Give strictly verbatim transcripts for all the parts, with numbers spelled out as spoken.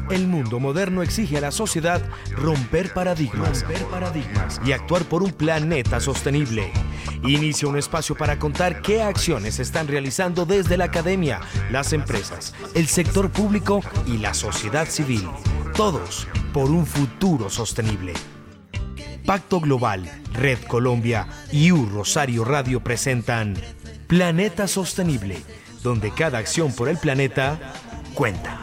El mundo moderno exige a la sociedad romper paradigmas, romper paradigmas y actuar por un planeta sostenible. Inicia un espacio para contar qué acciones se están realizando desde la academia, las empresas, el sector público y la sociedad civil. Todos por un futuro sostenible. Pacto Global, Red Colombia y U Rosario Radio presentan Planeta Sostenible, donde cada acción por el planeta cuenta.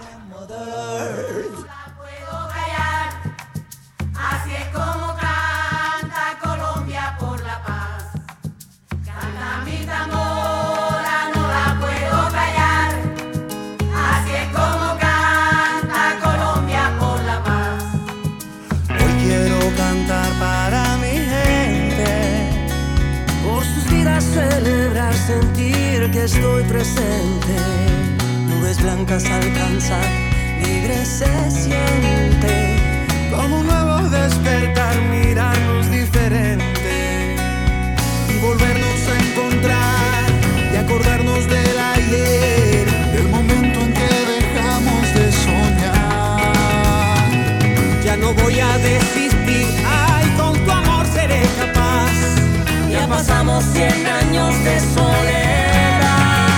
Celebrar, sentir que estoy presente. Nubes blancas alcanzan, libre se siente. Como un nuevo despertar, mirarnos diferente y volvernos a encontrar y acordarnos del ayer, del momento en que dejamos de soñar. Ya no voy a desistir, ay, con tu amor seré capaz. Ya pasamos cien años de soledad.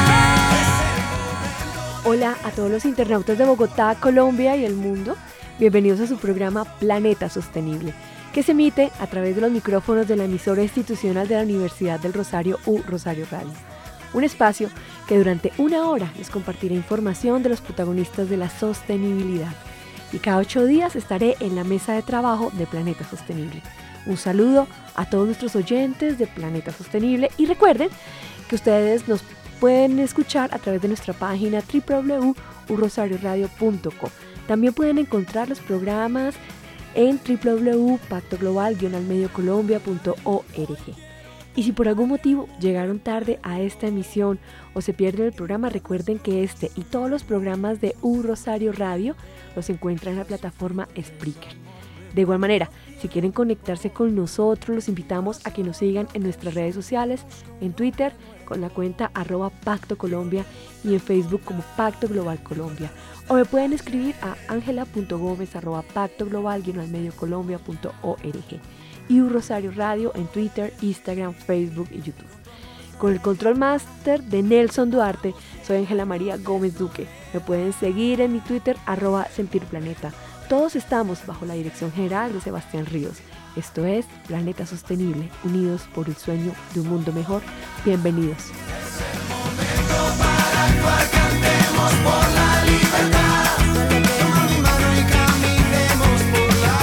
Hola a todos los internautas de Bogotá, Colombia y el mundo. Bienvenidos a su programa Planeta Sostenible, que se emite a través de los micrófonos de la emisora institucional de la Universidad del Rosario, U Rosario Radio. Un espacio que durante una hora les compartirá información de los protagonistas de la sostenibilidad. Y cada ocho días estaré en la mesa de trabajo de Planeta Sostenible. Un saludo a todos nuestros oyentes de Planeta Sostenible y recuerden que ustedes nos pueden escuchar a través de nuestra página doble u doble u doble u punto u rosario radio punto com. También pueden encontrar los programas en doble u doble u doble u punto pacto global guion al medio colombia punto org. Y si por algún motivo llegaron tarde a esta emisión o se pierden el programa, recuerden que este y todos los programas de U Rosario Radio los encuentran en la plataforma Spreaker. De igual manera, si quieren conectarse con nosotros, los invitamos a que nos sigan en nuestras redes sociales, en Twitter con la cuenta arroba Pacto Colombia y en Facebook como Pacto Global Colombia. O me pueden escribir a angela punto gomez arroba pacto global guion al medio colombia punto org. Y U Rosario Radio en Twitter, Instagram, Facebook y YouTube. Con el control master de Nelson Duarte, soy Ángela María Gómez Duque. Me pueden seguir en mi Twitter arroba sentirplaneta. Todos estamos bajo la dirección general de Sebastián Ríos. Esto es Planeta Sostenible, unidos por el sueño de un mundo mejor. Bienvenidos. Es el momento para actuar, cantemos por la libertad. Toma mi mano y caminemos por la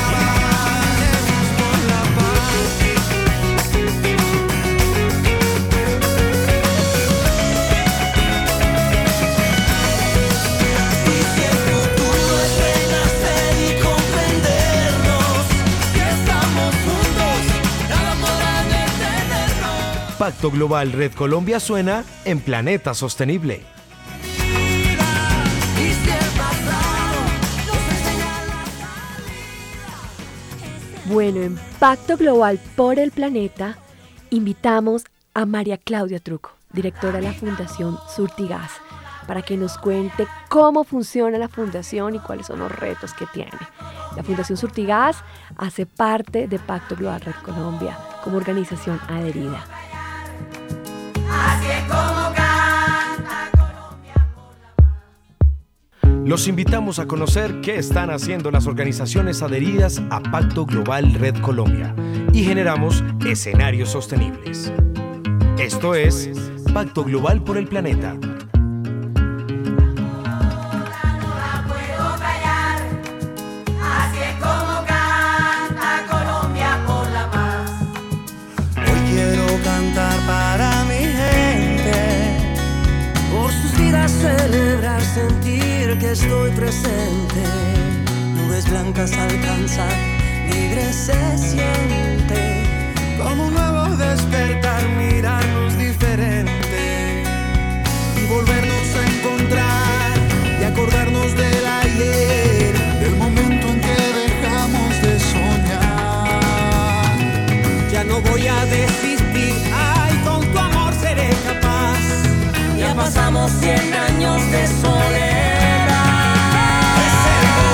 paz. Y si el futuro es renacer y comprendernos, que estamos juntos, nada podrá detenernos. Pacto Global Red Colombia suena en Planeta Sostenible. Bueno, en Pacto Global por el Planeta, invitamos a María Claudia Truco, directora de la Fundación Surtigas, para que nos cuente cómo funciona la fundación y cuáles son los retos que tiene. La Fundación Surtigas hace parte de Pacto Global Red Colombia como organización adherida. Así es como canta Colombia por la paz. Los invitamos a conocer qué están haciendo las organizaciones adheridas a Pacto Global Red Colombia y generamos escenarios sostenibles. Esto es Pacto Global por el Planeta. Celebrar, sentir que estoy presente. Nubes blancas alcanzan, libre se siente. Como un nuevo despertar, mirarnos diferente y volvernos a encontrar y acordarnos del ayer, del momento en que dejamos de soñar. Ya no voy a desistir, ay, con tu amor seré capaz. Ya pasamos cien años de soledad. Es el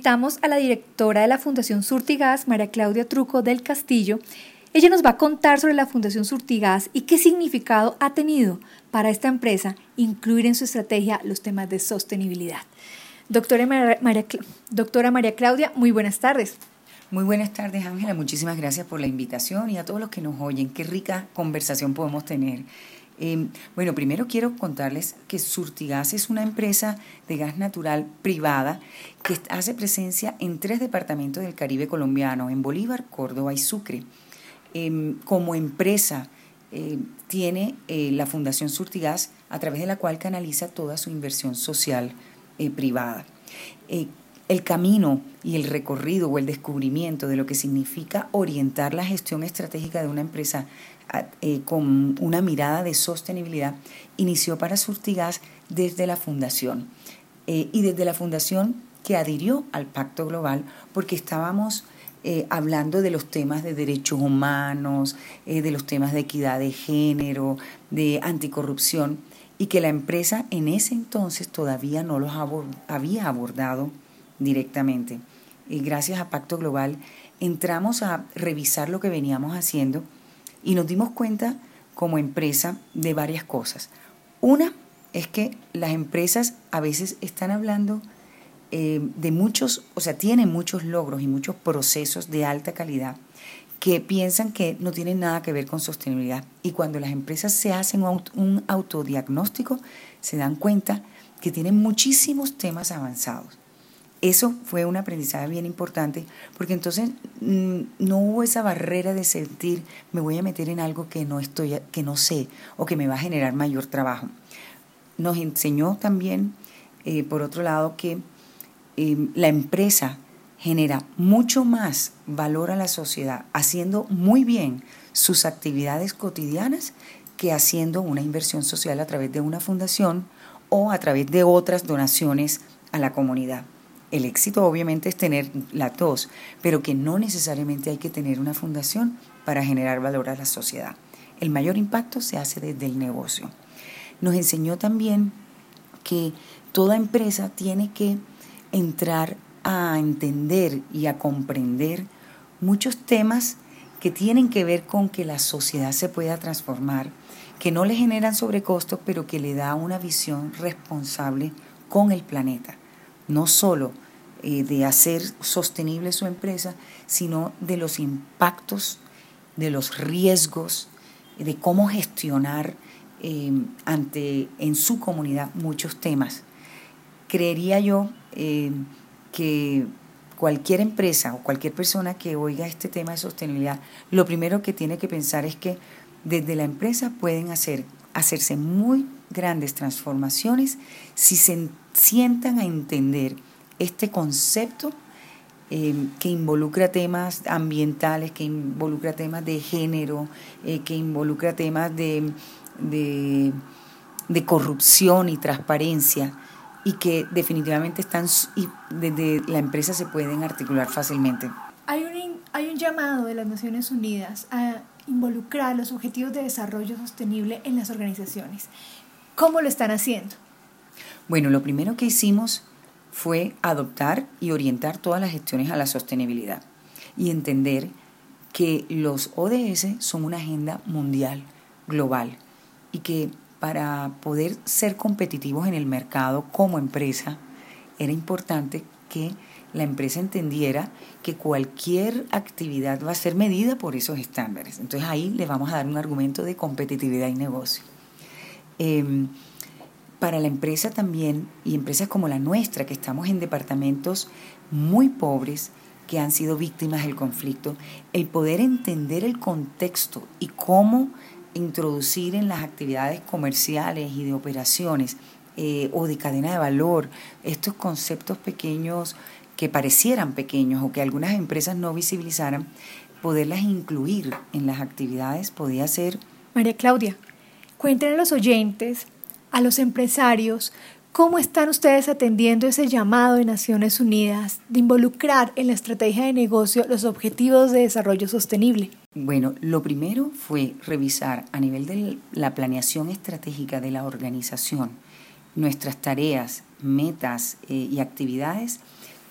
invitamos a la directora de la Fundación Surtigas, María Claudia Truco del Castillo. Ella nos va a contar sobre la Fundación Surtigas y qué significado ha tenido para esta empresa incluir en su estrategia los temas de sostenibilidad. Doctora María, María, doctora María Claudia, muy buenas tardes. Muy buenas tardes, Ángela. Muchísimas gracias por la invitación y a todos los que nos oyen. Qué rica conversación podemos tener. Eh, bueno, primero quiero contarles que Surtigas es una empresa de gas natural privada que hace presencia en tres departamentos del Caribe colombiano, en Bolívar, Córdoba y Sucre. Eh, como empresa eh, tiene eh, la Fundación Surtigas, a través de la cual canaliza toda su inversión social eh, privada. Eh, el camino y el recorrido o el descubrimiento de lo que significa orientar la gestión estratégica de una empresa eh, con una mirada de sostenibilidad inició para Surtigas desde la Fundación eh, y desde la Fundación que adhirió al Pacto Global porque estábamos Eh, hablando de los temas de derechos humanos, eh, de los temas de equidad de género, de anticorrupción, y que la empresa en ese entonces todavía no los abord- había abordado directamente. Y gracias a Pacto Global entramos a revisar lo que veníamos haciendo y nos dimos cuenta como empresa de varias cosas. Una es que las empresas a veces están hablando Eh, de muchos, o sea, tienen muchos logros y muchos procesos de alta calidad que piensan que no tienen nada que ver con sostenibilidad. Y cuando las empresas se hacen un, un autodiagnóstico, se dan cuenta que tienen muchísimos temas avanzados. Eso fue un aprendizaje bien importante, porque entonces mmm, no hubo esa barrera de sentir, me voy a meter en algo que no estoy, que no sé, o que me va a generar mayor trabajo. Nos enseñó también, eh, por otro lado, que Eh, la empresa genera mucho más valor a la sociedad haciendo muy bien sus actividades cotidianas que haciendo una inversión social a través de una fundación o a través de otras donaciones a la comunidad. El éxito obviamente es tener las dos, pero que no necesariamente hay que tener una fundación para generar valor a la sociedad. El mayor impacto se hace desde el negocio. Nos enseñó también que toda empresa tiene que entrar a entender y a comprender muchos temas que tienen que ver con que la sociedad se pueda transformar, que no le generan sobrecostos, pero que le da una visión responsable con el planeta. No solo eh, de hacer sostenible su empresa, sino de los impactos, de los riesgos, de cómo gestionar eh, ante, en su comunidad muchos temas. Creería yo eh, que cualquier empresa o cualquier persona que oiga este tema de sostenibilidad, lo primero que tiene que pensar es que desde la empresa pueden hacer, hacerse muy grandes transformaciones si se sientan a entender este concepto eh, que involucra temas ambientales, que involucra temas de género, eh, que involucra temas de, de, de corrupción y transparencia, y que definitivamente están y desde la empresa se pueden articular fácilmente. Hay un, hay un llamado de las Naciones Unidas a involucrar los objetivos de desarrollo sostenible en las organizaciones. ¿Cómo lo están haciendo? Bueno, lo primero que hicimos fue adoptar y orientar todas las gestiones a la sostenibilidad y entender que los O D S son una agenda mundial, global, y que para poder ser competitivos en el mercado como empresa, era importante que la empresa entendiera que cualquier actividad va a ser medida por esos estándares. Entonces ahí le vamos a dar un argumento de competitividad y negocio. Eh, para la empresa también, y empresas como la nuestra, que estamos en departamentos muy pobres, que han sido víctimas del conflicto, el poder entender el contexto y cómo introducir en las actividades comerciales y de operaciones eh, o de cadena de valor estos conceptos pequeños que parecieran pequeños o que algunas empresas no visibilizaran, poderlas incluir en las actividades podía ser. María Claudia, cuéntenle a los oyentes, a los empresarios, ¿cómo están ustedes atendiendo ese llamado de Naciones Unidas de involucrar en la estrategia de negocio los objetivos de desarrollo sostenible? Bueno, lo primero fue revisar a nivel de la planeación estratégica de la organización nuestras tareas, metas eh, y actividades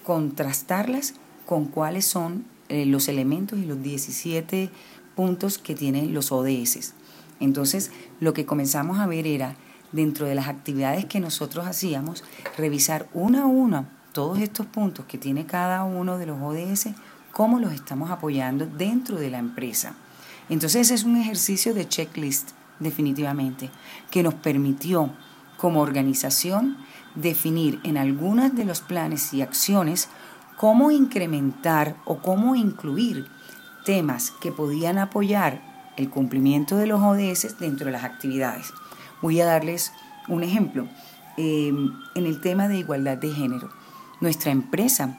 contrastarlas con cuáles son eh, los elementos y los diecisiete puntos que tienen los O D S. Entonces, lo que comenzamos a ver era, dentro de las actividades que nosotros hacíamos, revisar uno a uno todos estos puntos que tiene cada uno de los O D S, cómo los estamos apoyando dentro de la empresa. Entonces, ese es un ejercicio de checklist, definitivamente, que nos permitió, como organización, definir en algunos de los planes y acciones cómo incrementar o cómo incluir temas que podían apoyar el cumplimiento de los O D S dentro de las actividades. Voy a darles un ejemplo. Eh, en el tema de igualdad de género, nuestra empresa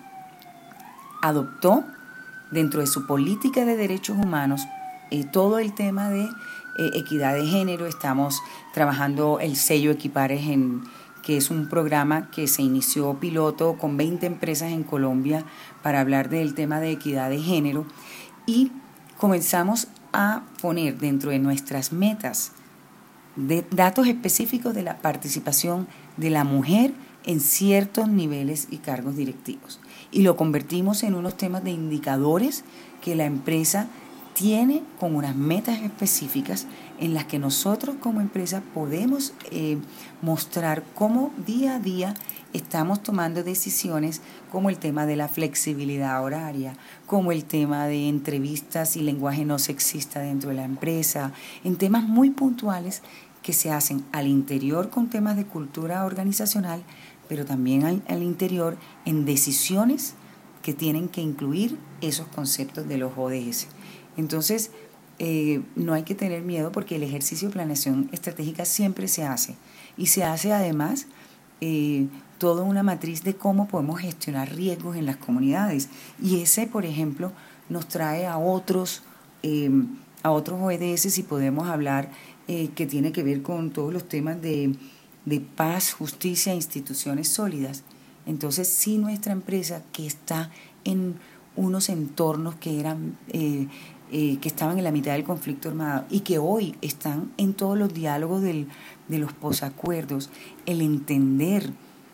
adoptó dentro de su política de derechos humanos eh, todo el tema de eh, equidad de género. Estamos trabajando el sello Equipares, en, que es un programa que se inició piloto con veinte empresas en Colombia para hablar del tema de equidad de género, y comenzamos a poner dentro de nuestras metas de datos específicos de la participación de la mujer en ciertos niveles y cargos directivos. Y lo convertimos en unos temas de indicadores que la empresa tiene con unas metas específicas en las que nosotros como empresa podemos eh, mostrar cómo día a día estamos tomando decisiones, como el tema de la flexibilidad horaria, como el tema de entrevistas y lenguaje no sexista dentro de la empresa, en temas muy puntuales que se hacen al interior con temas de cultura organizacional, pero también al, al interior en decisiones que tienen que incluir esos conceptos de los O D S. Entonces, eh, no hay que tener miedo, porque el ejercicio de planeación estratégica siempre se hace, y se hace además eh, toda una matriz de cómo podemos gestionar riesgos en las comunidades, y ese, por ejemplo, nos trae a otros, eh, a otros O D S, si podemos hablar, eh, que tiene que ver con todos los temas de, de paz, justicia e instituciones sólidas. Entonces, si nuestra empresa, que está en unos entornos que eran eh, eh, que estaban en la mitad del conflicto armado y que hoy están en todos los diálogos del, de los posacuerdos, el entender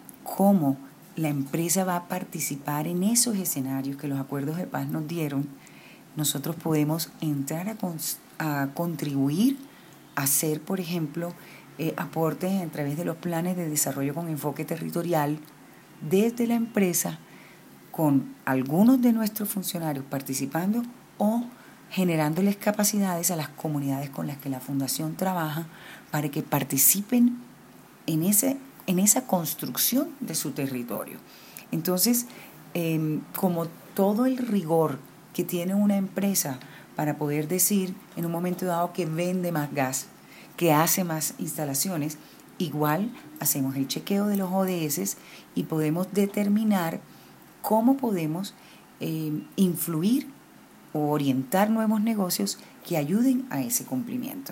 cómo la empresa va a participar en esos escenarios que los acuerdos de paz nos dieron, nosotros podemos entrar a, con, a contribuir a hacer, por ejemplo, eh, aportes a través de los planes de desarrollo con enfoque territorial desde la empresa, con algunos de nuestros funcionarios participando o generándoles capacidades a las comunidades con las que la Fundación trabaja para que participen en, ese, en esa construcción de su territorio. Entonces, eh, como todo el rigor que tiene una empresa para poder decir en un momento dado que vende más gas, que hace más instalaciones, igual hacemos el chequeo de los O D S y podemos determinar cómo podemos eh, influir o orientar nuevos negocios que ayuden a ese cumplimiento.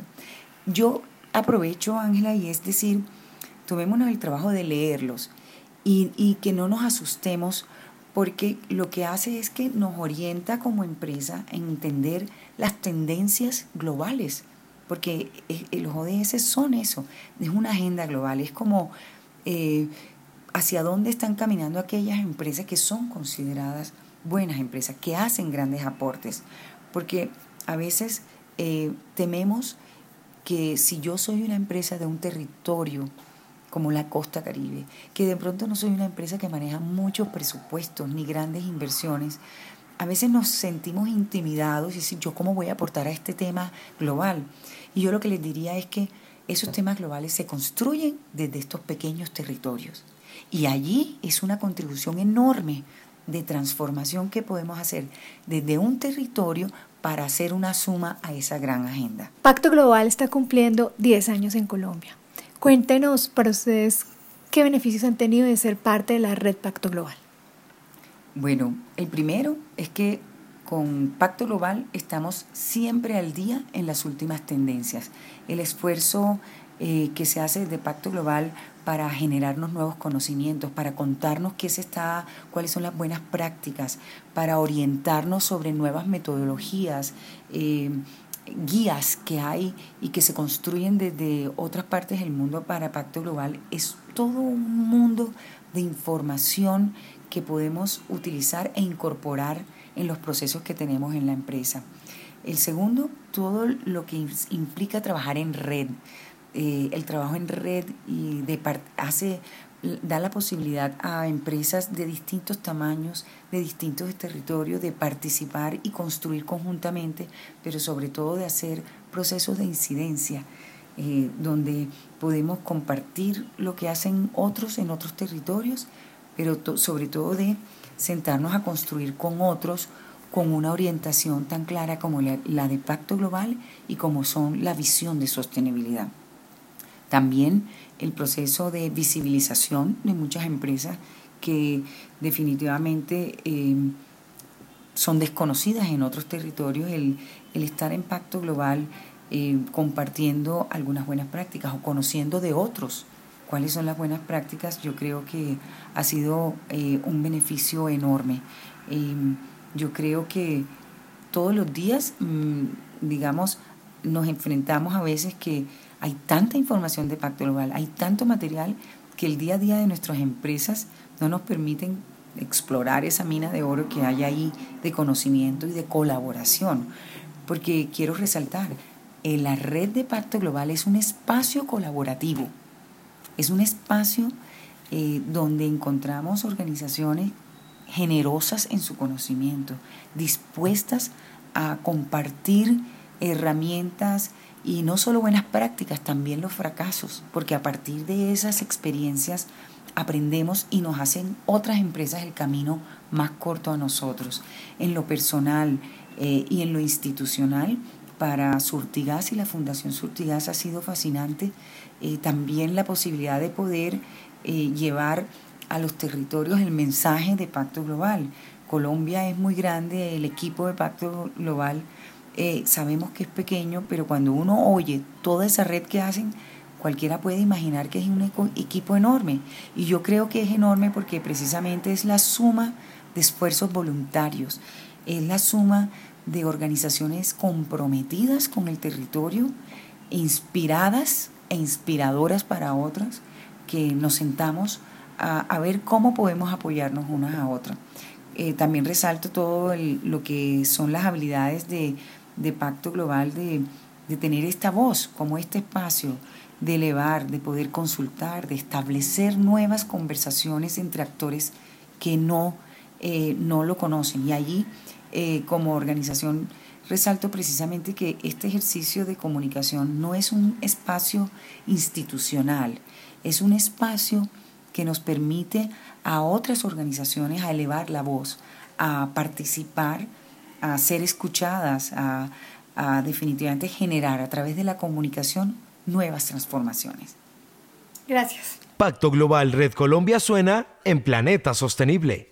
Yo aprovecho, Ángela, y es decir, tomémonos el trabajo de leerlos y, y que no nos asustemos, porque lo que hace es que nos orienta como empresa en entender las tendencias globales, porque los O D S son eso, es una agenda global, es como eh, hacia dónde están caminando aquellas empresas que son consideradas buenas empresas, que hacen grandes aportes, porque a veces eh, tememos que si yo soy una empresa de un territorio como la costa Caribe, que de pronto no soy una empresa que maneja muchos presupuestos ni grandes inversiones, a veces nos sentimos intimidados y decir, ¿yo cómo voy a aportar a este tema global? Y yo lo que les diría es que esos temas globales se construyen desde estos pequeños territorios, y allí es una contribución enorme de transformación que podemos hacer desde un territorio para hacer una suma a esa gran agenda. Pacto Global está cumpliendo diez años en Colombia. Cuéntenos para ustedes qué beneficios han tenido de ser parte de la red Pacto Global. Bueno, el primero es que con Pacto Global estamos siempre al día en las últimas tendencias. El esfuerzo eh, que se hace desde Pacto Global para generarnos nuevos conocimientos, para contarnos qué se está, cuáles son las buenas prácticas, para orientarnos sobre nuevas metodologías, eh, guías que hay y que se construyen desde otras partes del mundo para Pacto Global. Es todo un mundo de información que podemos utilizar e incorporar en los procesos que tenemos en la empresa. El segundo, todo lo que implica trabajar en red. Eh, el trabajo en red y de part- hace, da la posibilidad a empresas de distintos tamaños, de distintos territorios, de participar y construir conjuntamente, pero sobre todo de hacer procesos de incidencia, eh, donde podemos compartir lo que hacen otros en otros territorios, pero to- sobre todo de sentarnos a construir con otros con una orientación tan clara como la, la de Pacto Global y como son la visión de sostenibilidad. También el proceso de visibilización de muchas empresas que definitivamente eh, son desconocidas en otros territorios, el, el estar en Pacto Global eh, compartiendo algunas buenas prácticas o conociendo de otros cuáles son las buenas prácticas, yo creo que ha sido eh, un beneficio enorme. Eh, yo creo que todos los días, mmm, digamos, nos enfrentamos a veces que hay tanta información de Pacto Global, hay tanto material que el día a día de nuestras empresas no nos permiten explorar esa mina de oro que hay ahí de conocimiento y de colaboración. Porque quiero resaltar, eh, la red de Pacto Global es un espacio colaborativo, es un espacio eh, donde encontramos organizaciones generosas en su conocimiento, dispuestas a compartir herramientas y no solo buenas prácticas, también los fracasos, porque a partir de esas experiencias aprendemos y nos hacen otras empresas el camino más corto a nosotros. En lo personal eh, y en lo institucional, para Surtigas y la Fundación Surtigas ha sido fascinante eh, también la posibilidad de poder eh, llevar a los territorios el mensaje de Pacto Global. Colombia es muy grande, el equipo de Pacto Global eh, sabemos que es pequeño, pero cuando uno oye toda esa red que hacen, cualquiera puede imaginar que es un equipo enorme. Y yo creo que es enorme porque precisamente es la suma de esfuerzos voluntarios, es la suma de organizaciones comprometidas con el territorio, inspiradas e inspiradoras para otras, que nos sentamos a, a ver cómo podemos apoyarnos unas a otras. Eh, también resalto todo el, lo que son las habilidades de, de Pacto Global, de, de tener esta voz, como este espacio, de elevar, de poder consultar, de establecer nuevas conversaciones entre actores que no, eh, no lo conocen. Y allí, eh, como organización, resalto precisamente que este ejercicio de comunicación no es un espacio institucional, es un espacio que nos permite a otras organizaciones a elevar la voz, a participar, a ser escuchadas, a, a definitivamente generar a través de la comunicación nuevas transformaciones. Gracias. Pacto Global Red Colombia suena en Planeta Sostenible.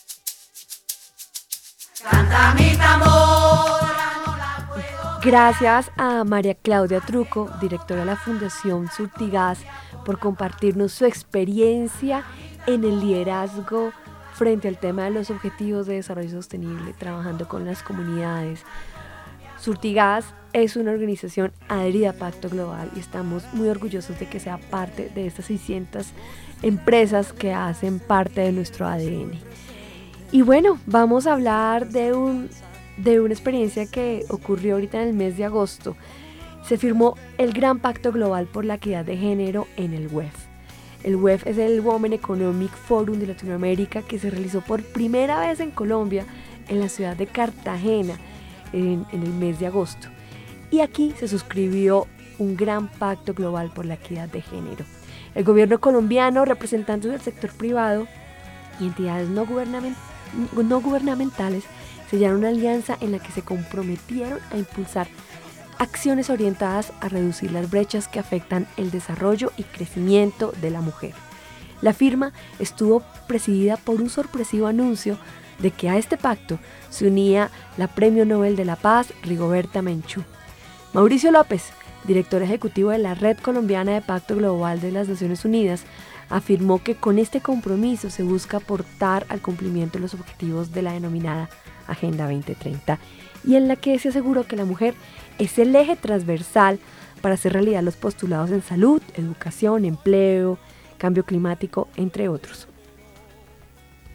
Canta mi tambora, no la puedo. Gracias a María Claudia Truco, directora de la Fundación Surtigas, por compartirnos su experiencia en el liderazgo frente al tema de los objetivos de desarrollo sostenible, trabajando con las comunidades. Surtigas es una organización adherida a Pacto Global y estamos muy orgullosos de que sea parte de estas seiscientas empresas que hacen parte de nuestro A D N. Y bueno, vamos a hablar de, un, de una experiencia que ocurrió ahorita en el mes de agosto. Se firmó el Gran Pacto Global por la Equidad de Género en el W E F. El W E F es el Women Economic Forum de Latinoamérica que se realizó por primera vez en Colombia, en la ciudad de Cartagena, en, en el mes de agosto. Y aquí se suscribió un gran pacto global por la equidad de género. El gobierno colombiano, representantes del sector privado y entidades no, gubernament- no gubernamentales sellaron una alianza en la que se comprometieron a impulsar acciones orientadas a reducir las brechas que afectan el desarrollo y crecimiento de la mujer. La firma estuvo presidida por un sorpresivo anuncio de que a este pacto se unía la Premio Nobel de la Paz Rigoberta Menchú. Mauricio López, director ejecutivo de la Red Colombiana de Pacto Global de las Naciones Unidas, afirmó que con este compromiso se busca aportar al cumplimiento de los objetivos de la denominada Agenda veinte treinta y en la que se aseguró que la mujer es el eje transversal para hacer realidad los postulados en salud, educación, empleo, cambio climático, entre otros.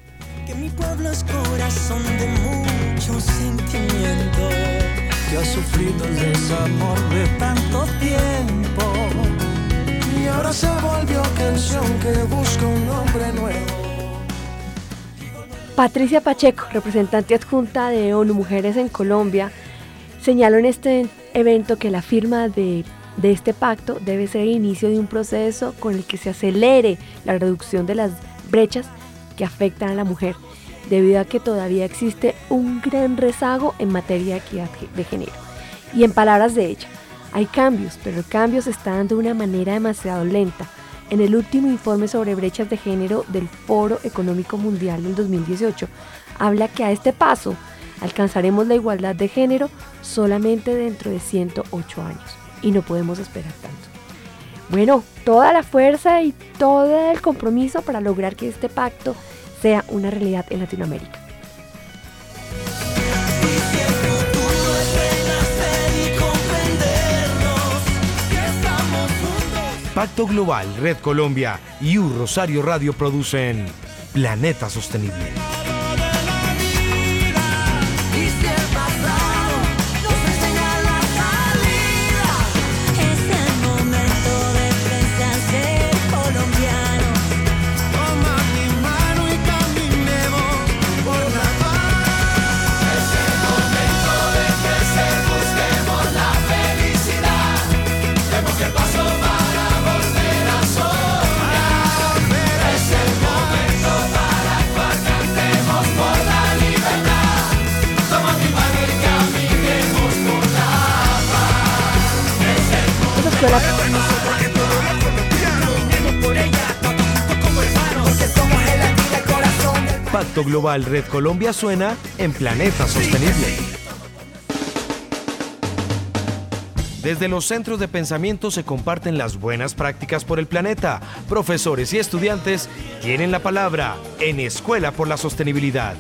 Que mi pueblo es corazón de mucho sentimiento, que ha sufrido el desamor de tanto tiempo y ahora se volvió canción que busca un nombre nuevo. Patricia Pacheco, representante adjunta de ONU Mujeres en Colombia, señaló en este evento que la firma de, de este pacto debe ser el inicio de un proceso con el que se acelere la reducción de las brechas que afectan a la mujer, debido a que todavía existe un gran rezago en materia de equidad de género. Y en palabras de ella, hay cambios, pero el cambio se está dando de una manera demasiado lenta. En el último informe sobre brechas de género del Foro Económico Mundial del dos mil dieciocho, habla que a este paso alcanzaremos la igualdad de género solamente dentro de ciento ocho años, y no podemos esperar tanto. Bueno, toda la fuerza y todo el compromiso para lograr que este pacto sea una realidad en Latinoamérica. Pacto Global, Red Colombia y U Rosario Radio producen Planeta Sostenible. Pacto Global Red Colombia suena en Planeta Sostenible. Desde los centros de pensamiento se comparten las buenas prácticas por el planeta. Profesores y estudiantes tienen la palabra en Escuela por la Sostenibilidad.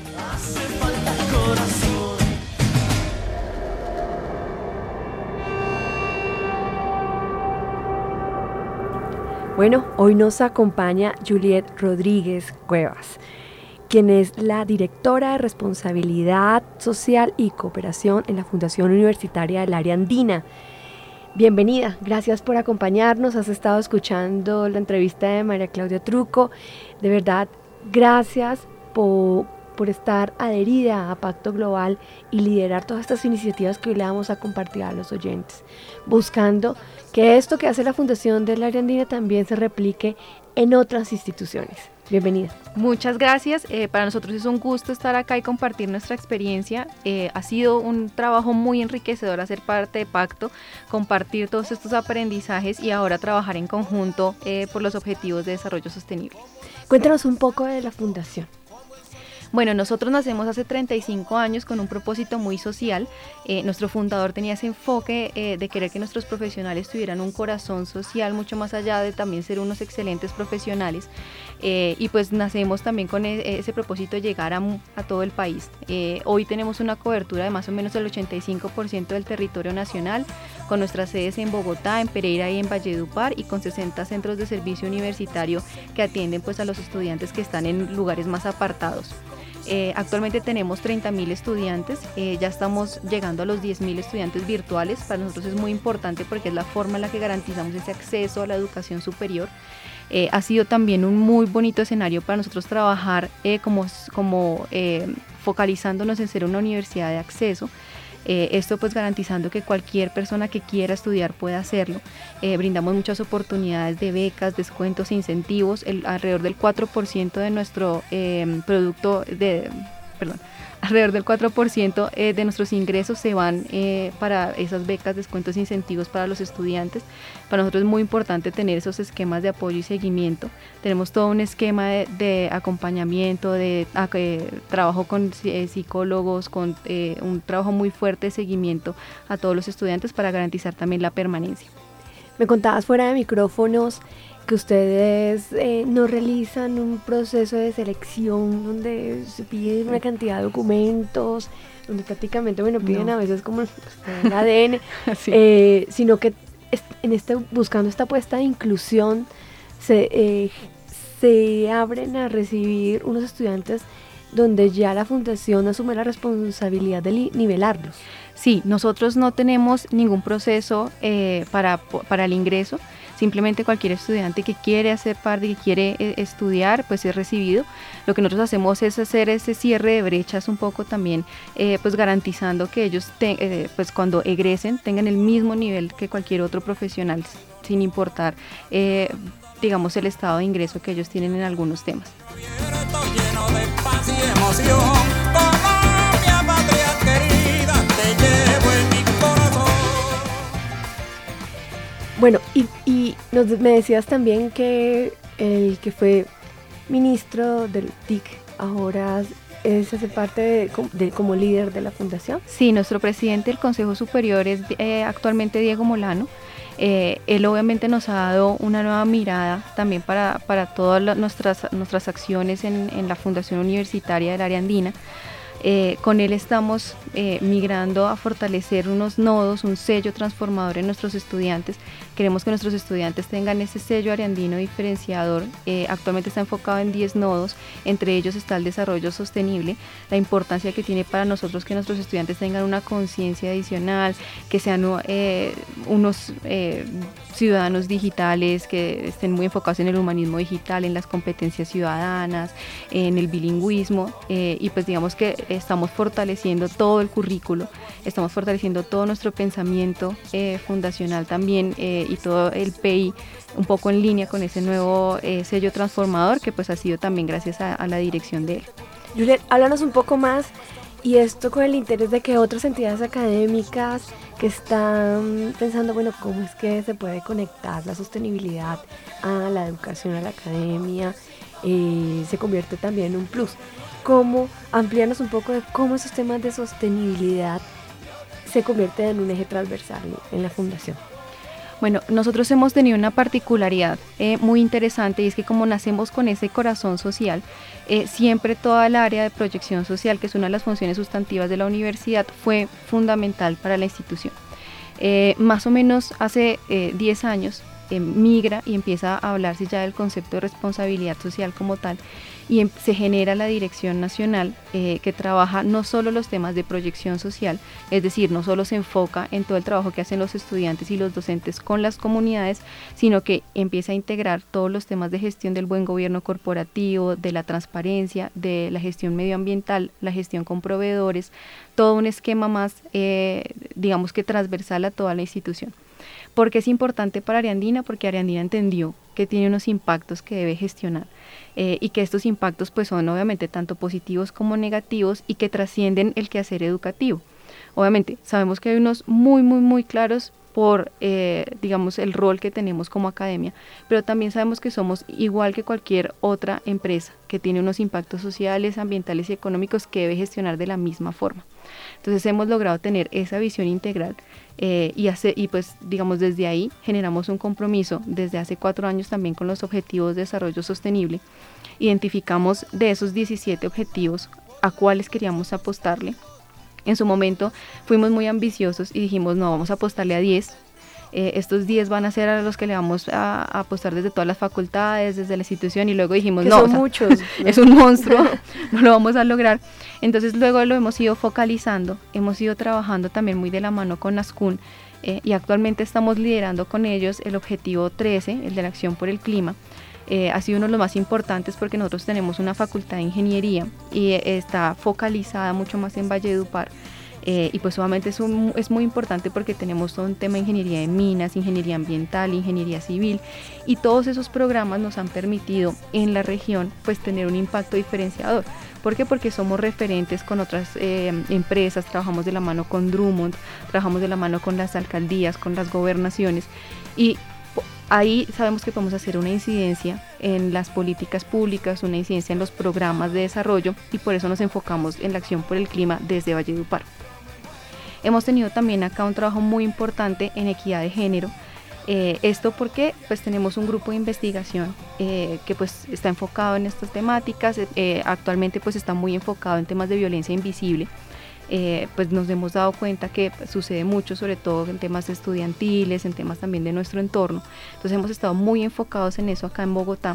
Bueno, hoy nos acompaña Juliet Rodríguez Cuevas, quien es la directora de Responsabilidad Social y Cooperación en la Fundación Universitaria del Área Andina. Bienvenida, gracias por acompañarnos. Has estado escuchando la entrevista de María Claudia Truco. De verdad, gracias por, por estar adherida a Pacto Global y liderar todas estas iniciativas que hoy le vamos a compartir a los oyentes, buscando que esto que hace la Fundación del Área Andina también se replique en otras instituciones. Bienvenida. Muchas gracias. Eh, para nosotros es un gusto estar acá y compartir nuestra experiencia. Eh, ha sido un trabajo muy enriquecedor hacer parte de Pacto, compartir todos estos aprendizajes y ahora trabajar en conjunto eh, por los objetivos de desarrollo sostenible. Cuéntanos un poco de la Fundación. Bueno, nosotros nacemos hace treinta y cinco años con un propósito muy social. Eh, nuestro fundador tenía ese enfoque eh, de querer que nuestros profesionales tuvieran un corazón social mucho más allá de también ser unos excelentes profesionales. Eh, y pues nacemos también con e- ese propósito de llegar a, a todo el país. Eh, hoy tenemos una cobertura de más o menos el ochenta y cinco por ciento del territorio nacional, con nuestras sedes en Bogotá, en Pereira y en Valledupar, y con sesenta centros de servicio universitario que atienden pues a los estudiantes que están en lugares más apartados. Eh, actualmente tenemos treinta mil estudiantes, eh, ya estamos llegando a los diez mil estudiantes virtuales. Para nosotros es muy importante porque es la forma en la que garantizamos ese acceso a la educación superior. Eh, ha sido también un muy bonito escenario para nosotros trabajar eh, como, como eh, focalizándonos en ser una universidad de acceso. Eh, esto pues garantizando que cualquier persona que quiera estudiar pueda hacerlo. Eh, brindamos muchas oportunidades de becas, descuentos e incentivos. El, alrededor del cuatro por ciento de nuestro eh, producto, de, perdón, alrededor del cuatro por ciento eh, de nuestros ingresos se van eh, para esas becas, descuentos e incentivos para los estudiantes. Para nosotros es muy importante tener esos esquemas de apoyo y seguimiento. Tenemos todo un esquema de, de acompañamiento, de eh, trabajo con eh, psicólogos, con eh, un trabajo muy fuerte de seguimiento a todos los estudiantes para garantizar también la permanencia. Me contabas fuera de micrófonos que ustedes eh, no realizan un proceso de selección donde se pide una cantidad de documentos, donde prácticamente, bueno, piden no. a veces como el A D N, sí. eh, sino que en este, buscando esta apuesta de inclusión, se, eh, se abren a recibir unos estudiantes donde ya la fundación asume la responsabilidad de nivelarlos. Sí, nosotros no tenemos ningún proceso eh, para, para el ingreso. Simplemente cualquier estudiante que quiere hacer parte, que quiere eh, estudiar, pues es recibido. Lo que nosotros hacemos es hacer ese cierre de brechas un poco también, eh, pues garantizando que ellos, te, eh, pues cuando egresen, tengan el mismo nivel que cualquier otro profesional, sin importar, eh, digamos, el estado de ingreso que ellos tienen en algunos temas. Lleno de paz y emoción, Colombia, patria querida, te llevo en mi corazón. Bueno, y, y nos, me decías también que el que fue ministro del T I C ahora es hace parte de, de, como líder de la fundación. Sí, nuestro presidente del Consejo Superior es eh, actualmente Diego Molano. Eh, él obviamente nos ha dado una nueva mirada también para, para todas la, nuestras, nuestras acciones en, en la Fundación Universitaria del Área Andina. Eh, con él estamos eh, migrando a fortalecer unos nodos, un sello transformador en nuestros estudiantes. Queremos que nuestros estudiantes tengan ese sello ariandino diferenciador. Eh, actualmente está enfocado en diez nodos, entre ellos está el desarrollo sostenible, la importancia que tiene para nosotros que nuestros estudiantes tengan una conciencia adicional, que sean eh, unos eh, ciudadanos digitales, que estén muy enfocados en el humanismo digital, en las competencias ciudadanas, en el bilingüismo, eh, y pues digamos que estamos fortaleciendo todo el currículo, estamos fortaleciendo todo nuestro pensamiento eh, fundacional también, eh, y todo el P I un poco en línea con ese nuevo eh, sello transformador que pues ha sido también gracias a, a la dirección de él. Juliet, háblanos un poco más, y esto con el interés de que otras entidades académicas que están pensando, bueno, cómo es que se puede conectar la sostenibilidad a la educación, a la academia, eh, se convierte también en un plus. ¿Cómo ampliarnos un poco de cómo esos temas de sostenibilidad se convierten en un eje transversal en la fundación? Bueno, nosotros hemos tenido una particularidad eh, muy interesante, y es que como nacemos con ese corazón social, eh, siempre toda el área de proyección social, que es una de las funciones sustantivas de la universidad, fue fundamental para la institución. Eh, más o menos hace eh, diez años eh, migra y empieza a hablarse ya del concepto de responsabilidad social como tal, y em- se genera la Dirección Nacional eh, que trabaja no solo los temas de proyección social, es decir, no solo se enfoca en todo el trabajo que hacen los estudiantes y los docentes con las comunidades, sino que empieza a integrar todos los temas de gestión del buen gobierno corporativo, de la transparencia, de la gestión medioambiental, la gestión con proveedores, todo un esquema más, eh, digamos que transversal a toda la institución. ¿Por qué es importante para Ariandina? Porque Ariandina entendió que tiene unos impactos que debe gestionar, eh, y que estos impactos pues son obviamente tanto positivos como negativos y que trascienden el quehacer educativo. Obviamente sabemos que hay unos muy muy muy claros por eh, digamos el rol que tenemos como academia, pero también sabemos que somos igual que cualquier otra empresa que tiene unos impactos sociales, ambientales y económicos que debe gestionar de la misma forma. Entonces hemos logrado tener esa visión integral, eh, y, hace, y pues digamos desde ahí generamos un compromiso desde hace cuatro años también con los objetivos de desarrollo sostenible. Identificamos de esos diecisiete objetivos a cuáles queríamos apostarle. En su momento fuimos muy ambiciosos y dijimos no, vamos a apostarle a diez. Eh, estos diez van a ser a los que le vamos a, a apostar desde todas las facultades, desde la institución, y luego dijimos que no, son o sea, muchos, ¿no? Es un monstruo, no lo vamos a lograr. Entonces luego lo hemos ido focalizando, hemos ido trabajando también muy de la mano con ASCUN, eh, y actualmente estamos liderando con ellos el objetivo trece, el de la acción por el clima. Eh, ha sido uno de los más importantes porque nosotros tenemos una facultad de ingeniería y eh, está focalizada mucho más en Valledupar. Eh, y pues obviamente es, un, es muy importante porque tenemos todo un tema de ingeniería de minas, ingeniería ambiental, ingeniería civil, y todos esos programas nos han permitido en la región pues tener un impacto diferenciador. ¿Por qué? Porque somos referentes con otras eh, empresas, trabajamos de la mano con Drummond, trabajamos de la mano con las alcaldías, con las gobernaciones, y ahí sabemos que podemos hacer una incidencia en las políticas públicas, una incidencia en los programas de desarrollo, y por eso nos enfocamos en la acción por el clima desde Valledupar. Hemos tenido también acá un trabajo muy importante en equidad de género. Eh, esto porque pues tenemos un grupo de investigación eh, que pues está enfocado en estas temáticas, eh, actualmente pues está muy enfocado en temas de violencia invisible. Eh, pues nos hemos dado cuenta que pues, sucede mucho, sobre todo en temas estudiantiles, en temas también de nuestro entorno. Entonces hemos estado muy enfocados en eso acá en Bogotá,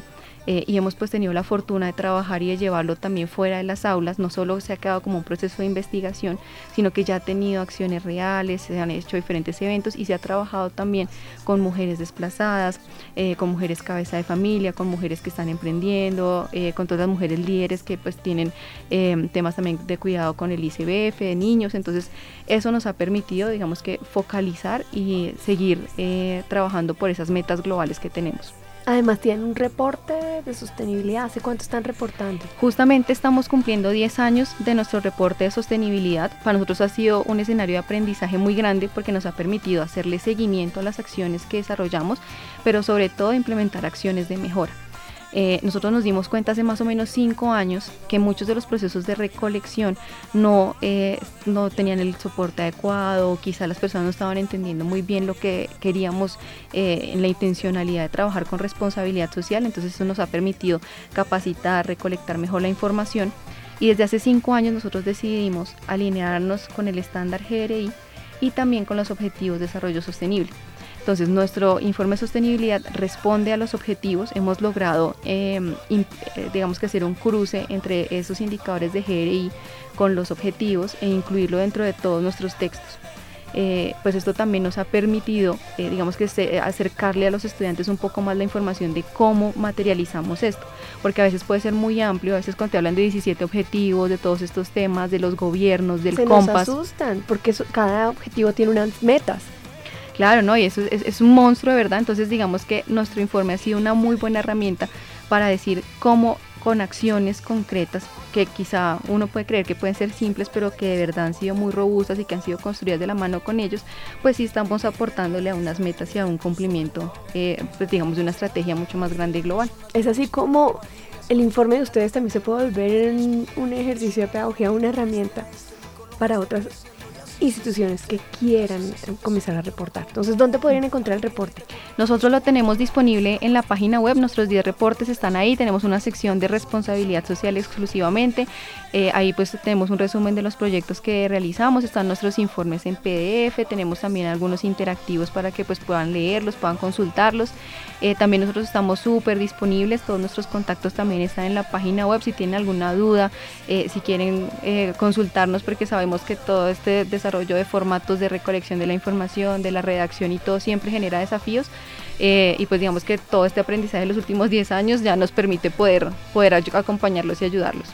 eh, y hemos pues tenido la fortuna de trabajar y de llevarlo también fuera de las aulas. No solo se ha quedado como un proceso de investigación, sino que ya ha tenido acciones reales, se han hecho diferentes eventos y se ha trabajado también con mujeres desplazadas, eh, con mujeres cabeza de familia, con mujeres que están emprendiendo, eh, con todas las mujeres líderes que pues tienen eh, temas también de cuidado con el I C B F, de niños. Entonces eso nos ha permitido, digamos que, focalizar y seguir eh, trabajando por esas metas globales que tenemos. Además tienen un reporte de sostenibilidad. ¿Hace cuánto están reportando? Justamente estamos cumpliendo diez años de nuestro reporte de sostenibilidad. Para nosotros ha sido un escenario de aprendizaje muy grande porque nos ha permitido hacerle seguimiento a las acciones que desarrollamos, pero sobre todo implementar acciones de mejora. Eh, nosotros nos dimos cuenta hace más o menos cinco años que muchos de los procesos de recolección no, eh, no tenían el soporte adecuado, quizá las personas no estaban entendiendo muy bien lo que queríamos eh, en la intencionalidad de trabajar con responsabilidad social. Entonces eso nos ha permitido capacitar, recolectar mejor la información, y desde hace cinco años nosotros decidimos alinearnos con el estándar G R I y también con los objetivos de desarrollo sostenible. Entonces, nuestro informe de sostenibilidad responde a los objetivos. Hemos logrado, eh, imp, eh, digamos que hacer un cruce entre esos indicadores de G R I con los objetivos e incluirlo dentro de todos nuestros textos. Eh, pues esto también nos ha permitido, eh, digamos que se, acercarle a los estudiantes un poco más la información de cómo materializamos esto, porque a veces puede ser muy amplio. A veces cuando te hablan de diecisiete objetivos, de todos estos temas, de los gobiernos, del se Compass. Se nos asustan, porque eso, cada objetivo tiene unas metas. Claro, ¿no? Y eso es, es un monstruo de verdad. Entonces digamos que nuestro informe ha sido una muy buena herramienta para decir cómo con acciones concretas que quizá uno puede creer que pueden ser simples, pero que de verdad han sido muy robustas y que han sido construidas de la mano con ellos, pues sí estamos aportándole a unas metas y a un cumplimiento, eh, pues digamos, de una estrategia mucho más grande y global. Es así como el informe de ustedes también se puede volver en un ejercicio de pedagogía, una herramienta para otras instituciones que quieran comenzar a reportar. Entonces, ¿dónde podrían encontrar el reporte? Nosotros lo tenemos disponible en la página web. Nuestros diez reportes están ahí. Tenemos una sección de responsabilidad social exclusivamente. Eh, ahí pues tenemos un resumen de los proyectos que realizamos. Están nuestros informes en P D F. Tenemos también algunos interactivos para que pues puedan leerlos, puedan consultarlos. Eh, también nosotros estamos súper disponibles. Todos nuestros contactos también están en la página web. Si tienen alguna duda, eh, si quieren eh, consultarnos, porque sabemos que todo este desarrollo de formatos de recolección de la información, de la redacción y todo siempre genera desafíos, eh, y pues digamos que todo este aprendizaje de los últimos diez años ya nos permite poder, poder acompañarlos y ayudarlos.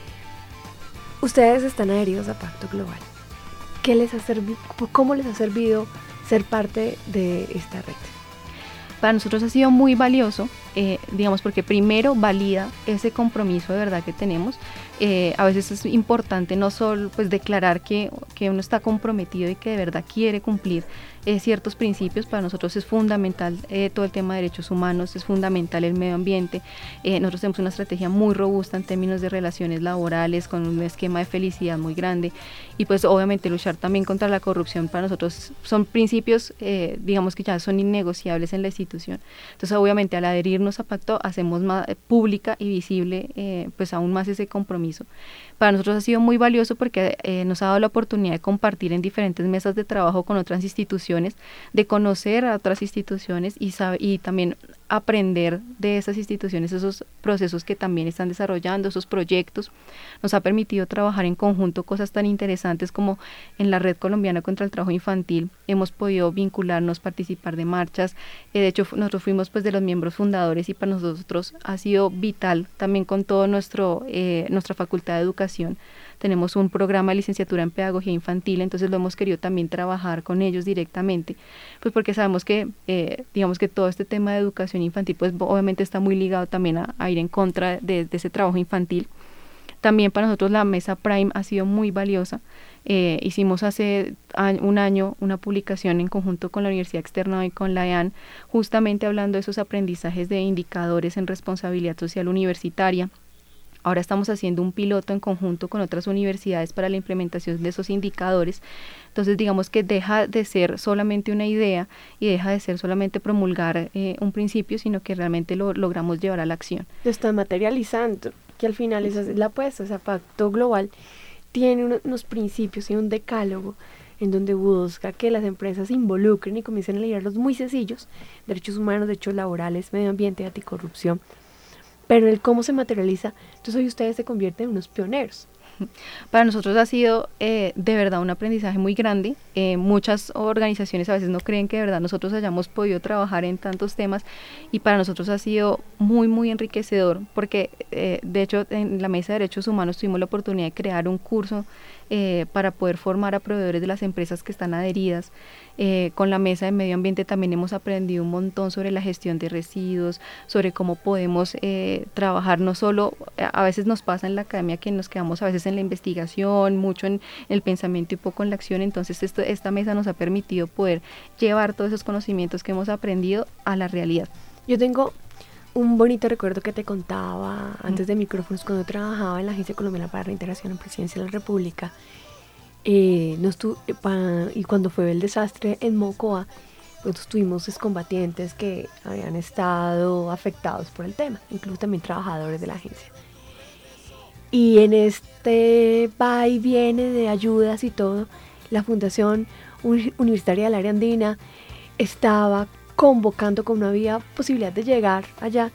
Ustedes están adheridos a Pacto Global. ¿Qué les ha servido, cómo les ha servido ser parte de esta red? Para nosotros ha sido muy valioso, eh, digamos, porque primero valida ese compromiso de verdad que tenemos. Eh, a veces es importante no solo pues declarar que, que uno está comprometido y que de verdad quiere cumplir eh, ciertos principios. Para nosotros es fundamental eh, todo el tema de derechos humanos, es fundamental el medio ambiente. Eh, nosotros tenemos una estrategia muy robusta en términos de relaciones laborales, con un esquema de felicidad muy grande, y pues obviamente luchar también contra la corrupción para nosotros son principios, eh, digamos que ya son innegociables en la institución. Entonces obviamente al adherirnos a Pacto hacemos más eh, pública y visible eh, pues aún más ese compromiso. Para nosotros ha sido muy valioso porque eh, nos ha dado la oportunidad de compartir en diferentes mesas de trabajo con otras instituciones, de conocer a otras instituciones y, sabe, y también aprender de esas instituciones, esos procesos que también están desarrollando, esos proyectos. Nos ha permitido trabajar en conjunto cosas tan interesantes como en la Red Colombiana contra el Trabajo Infantil. Hemos podido vincularnos, participar de marchas. Eh, de hecho, nosotros fuimos pues de los miembros fundadores y para nosotros ha sido vital también con todo nuestro eh, nuestra Facultad de Educación. Tenemos un programa de licenciatura en Pedagogía Infantil, entonces lo hemos querido también trabajar con ellos directamente, pues porque sabemos que, eh, digamos que todo este tema de educación infantil, pues obviamente está muy ligado también a, a ir en contra de, de ese trabajo infantil. También para nosotros la Mesa Prime ha sido muy valiosa. Eh, hicimos hace un año una publicación en conjunto con la Universidad Externa y con la E A N, justamente hablando de esos aprendizajes de indicadores en responsabilidad social universitaria. Ahora estamos haciendo un piloto en conjunto con otras universidades para la implementación de esos indicadores. Entonces digamos que deja de ser solamente una idea y deja de ser solamente promulgar eh, un principio, sino que realmente lo logramos llevar a la acción. Lo están materializando, que al final esa es la apuesta. O sea, Pacto Global tiene unos, unos principios y un decálogo en donde busca que las empresas se involucren y comiencen a liderarlos muy sencillos: derechos humanos, derechos laborales, medio ambiente, anticorrupción. pero el cómo se materializa, entonces hoy ustedes se convierten en unos pioneros. Para nosotros ha sido eh, de verdad un aprendizaje muy grande. Eh, muchas organizaciones a veces no creen que de verdad nosotros hayamos podido trabajar en tantos temas, y para nosotros ha sido muy muy enriquecedor, porque eh, de hecho en la Mesa de Derechos Humanos tuvimos la oportunidad de crear un curso eh, para poder formar a proveedores de las empresas que están adheridas. Eh, con la Mesa de Medio Ambiente también hemos aprendido un montón sobre la gestión de residuos, sobre cómo podemos eh, trabajar no solo, a veces nos pasa en la academia que nos quedamos a veces en la investigación, mucho en el pensamiento y poco en la acción. Entonces esto, esta mesa nos ha permitido poder llevar todos esos conocimientos que hemos aprendido a la realidad. Yo tengo un bonito recuerdo que te contaba antes de micrófonos cuando trabajaba en la Agencia Colombiana para la Reintegración en Presidencia de la República. Eh, nos tu, eh, pa, y cuando fue el desastre en Mocoa, pues tuvimos excombatientes que habían estado afectados por el tema, incluso también trabajadores de la agencia. Y en este va y viene de ayudas y todo, la Fundación Universitaria del Área Andina estaba convocando, como no había posibilidad de llegar allá,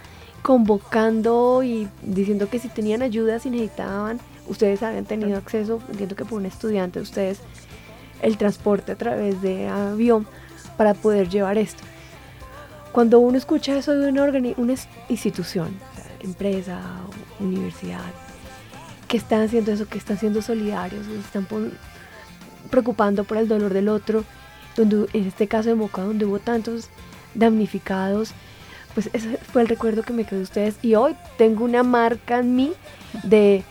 convocando y diciendo que si tenían ayudas y necesitaban, ustedes habían tenido acceso, entiendo que por un estudiante, ustedes, el transporte a través de avión para poder llevar esto. Cuando uno escucha eso de una, organi- una institución, o sea, empresa, universidad, que están haciendo eso, que están siendo solidarios, que están por, preocupando por el dolor del otro, donde en este caso de Mocoa, donde hubo tantos damnificados, pues ese fue el recuerdo que me quedó de ustedes, y hoy tengo una marca en mí de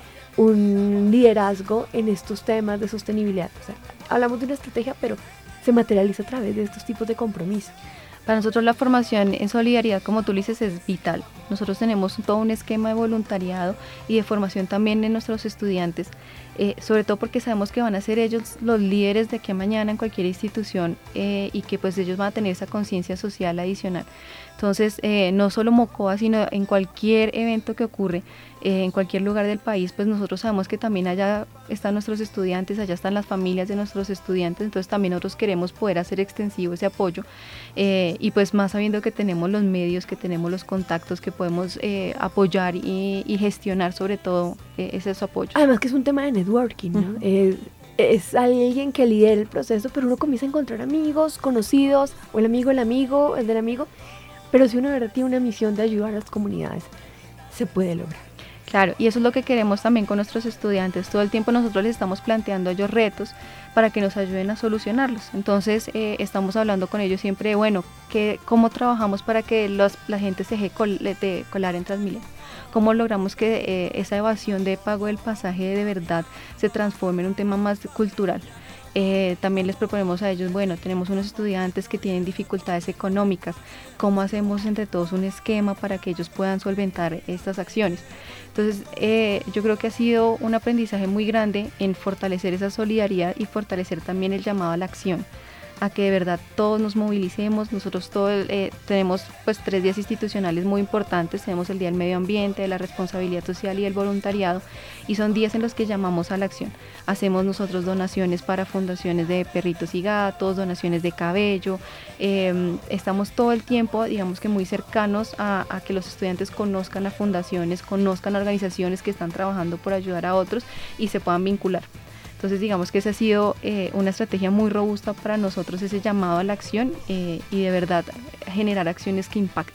un liderazgo en estos temas de sostenibilidad. O sea, hablamos de una estrategia, pero se materializa a través de estos tipos de compromisos. Para nosotros la formación en solidaridad, como tú dices, es vital. Nosotros tenemos todo un esquema de voluntariado y de formación también en nuestros estudiantes, eh, sobre todo porque sabemos que van a ser ellos los líderes de aquí a mañana en cualquier institución, eh, y que pues ellos van a tener esa conciencia social adicional. Entonces, eh, no solo Mocoa, sino en cualquier evento que ocurre, eh, en cualquier lugar del país, pues nosotros sabemos que también allá están nuestros estudiantes, allá están las familias de nuestros estudiantes, entonces también nosotros queremos poder hacer extensivo ese apoyo, eh, y pues más sabiendo que tenemos los medios, que tenemos los contactos, que podemos eh, apoyar y, y gestionar sobre todo eh, ese su apoyo. Además que es un tema de networking, ¿no? Uh-huh. eh, es alguien que lidera el proceso, pero uno comienza a encontrar amigos, conocidos, o el amigo, el amigo, el del amigo. Pero si uno de verdad tiene una misión de ayudar a las comunidades, se puede lograr. Claro, y eso es lo que queremos también con nuestros estudiantes. Todo el tiempo nosotros les estamos planteando a ellos retos para que nos ayuden a solucionarlos. Entonces eh, estamos hablando con ellos siempre de, bueno, que, cómo trabajamos para que los, la gente se deje col, de colar en Transmilenio. Cómo logramos que eh, esa evasión de pago del pasaje de verdad se transforme en un tema más cultural. Eh, también les proponemos a ellos, bueno, tenemos unos estudiantes que tienen dificultades económicas, ¿cómo hacemos entre todos un esquema para que ellos puedan solventar estas acciones? Entonces, eh, yo creo que ha sido un aprendizaje muy grande en fortalecer esa solidaridad y fortalecer también el llamado a la acción, a que de verdad todos nos movilicemos. Nosotros todos eh, tenemos pues tres días institucionales muy importantes, tenemos el Día del Medio Ambiente, de la Responsabilidad Social y el Voluntariado, y son días en los que llamamos a la acción. Hacemos nosotros donaciones para fundaciones de perritos y gatos, donaciones de cabello, eh, estamos todo el tiempo, digamos que muy cercanos a, a que los estudiantes conozcan a fundaciones, conozcan a organizaciones que están trabajando por ayudar a otros y se puedan vincular. Entonces digamos que esa ha sido eh, una estrategia muy robusta para nosotros, ese llamado a la acción eh, y de verdad generar acciones que impacten.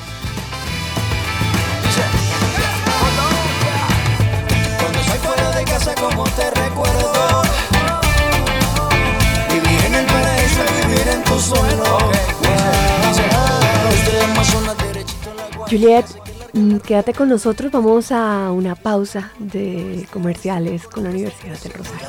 Cuando soy fuera de casa como te recuerdo, vivir en el paraíso, vivir en tu suelo. Juliet, quédate con nosotros, vamos a una pausa de comerciales con la Universidad del Rosario.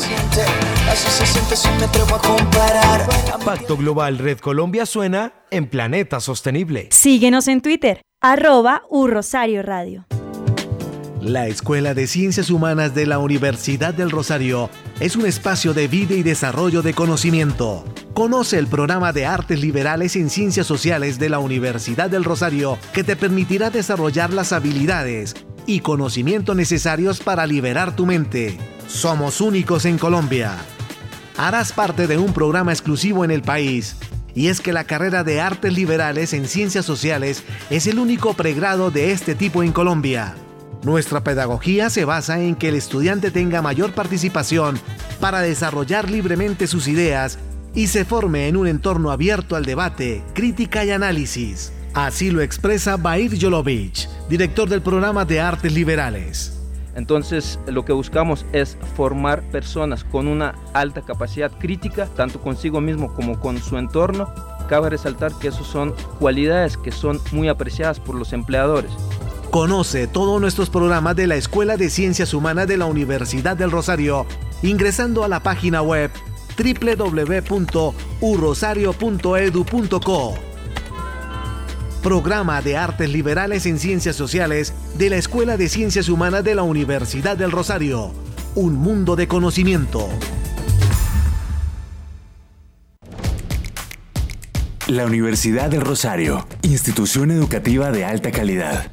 Pacto Global Red Colombia suena en Planeta Sostenible. Síguenos en Twitter, arroba U Rosario Radio. La Escuela de Ciencias Humanas de la Universidad del Rosario es un espacio de vida y desarrollo de conocimiento. Conoce el programa de Artes Liberales en Ciencias Sociales de la Universidad del Rosario que te permitirá desarrollar las habilidades y conocimientos necesarios para liberar tu mente. Somos únicos en Colombia. Harás parte de un programa exclusivo en el país Y es que la carrera de Artes Liberales en Ciencias Sociales es el único pregrado de este tipo en Colombia. Nuestra pedagogía se basa en que el estudiante tenga mayor participación para desarrollar libremente sus ideas y se forme en un entorno abierto al debate, crítica y análisis. Así lo expresa Bair Yolovich, director del programa de Artes Liberales. Entonces, lo que buscamos es formar personas con una alta capacidad crítica, tanto consigo mismo como con su entorno. Cabe resaltar que esas son cualidades que son muy apreciadas por los empleadores. Conoce todos nuestros programas de la Escuela de Ciencias Humanas de la Universidad del Rosario ingresando a la página web doble u doble u doble u punto u rosario punto e d u punto co. Programa de Artes Liberales en Ciencias Sociales de la Escuela de Ciencias Humanas de la Universidad del Rosario. Un mundo de conocimiento. La Universidad del Rosario, institución educativa de alta calidad.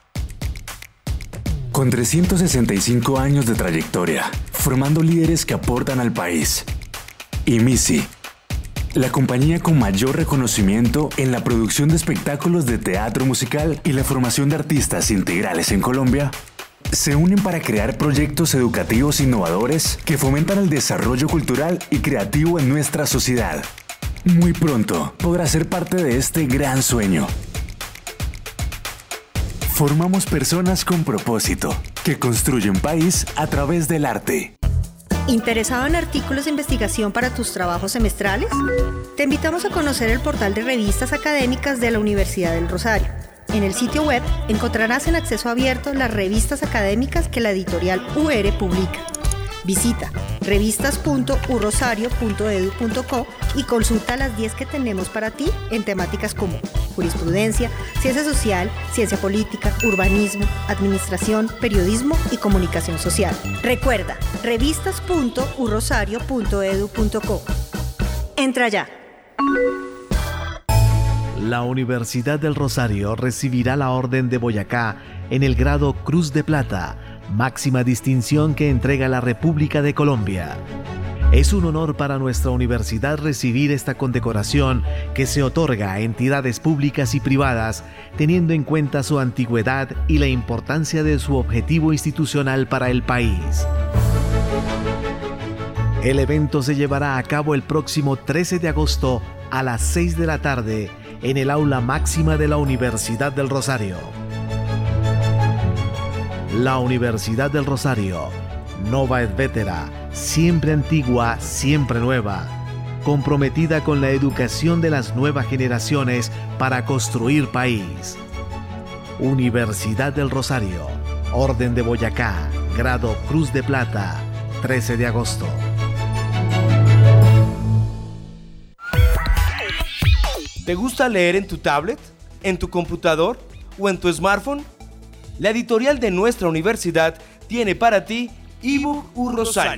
Con trescientos sesenta y cinco años de trayectoria, formando líderes que aportan al país. Y MISI, la compañía con mayor reconocimiento en la producción de espectáculos de teatro musical y la formación de artistas integrales en Colombia, se unen para crear proyectos educativos innovadores que fomentan el desarrollo cultural y creativo en nuestra sociedad. Muy pronto podrás ser parte de este gran sueño. Formamos personas con propósito, que construyen país a través del arte. ¿Interesado en artículos de investigación para tus trabajos semestrales? Te invitamos a conocer el portal de revistas académicas de la Universidad del Rosario. En el sitio web encontrarás en acceso abierto las revistas académicas que la editorial U R publica. Visita revistas punto u rosario punto e d u punto co y consulta las diez que tenemos para ti en temáticas como jurisprudencia, ciencia social, ciencia política, urbanismo, administración, periodismo y comunicación social. Recuerda, revistas punto u rosario punto e d u punto co. Entra ya. La Universidad del Rosario recibirá la Orden de Boyacá en el grado Cruz de Plata, máxima distinción que entrega la República de Colombia. Es un honor para nuestra universidad recibir esta condecoración que se otorga a entidades públicas y privadas, teniendo en cuenta su antigüedad y la importancia de su objetivo institucional para el país. El evento se llevará a cabo el próximo trece de agosto a las seis de la tarde en el aula máxima de la Universidad del Rosario. La Universidad del Rosario, Nova et Vetera, siempre antigua, siempre nueva, comprometida con la educación de las nuevas generaciones para construir país. Universidad del Rosario, Orden de Boyacá, grado Cruz de Plata, trece de agosto. ¿Te gusta leer en tu tablet, en tu computador o en tu smartphone? La editorial de nuestra universidad tiene para ti ebook U Rosario,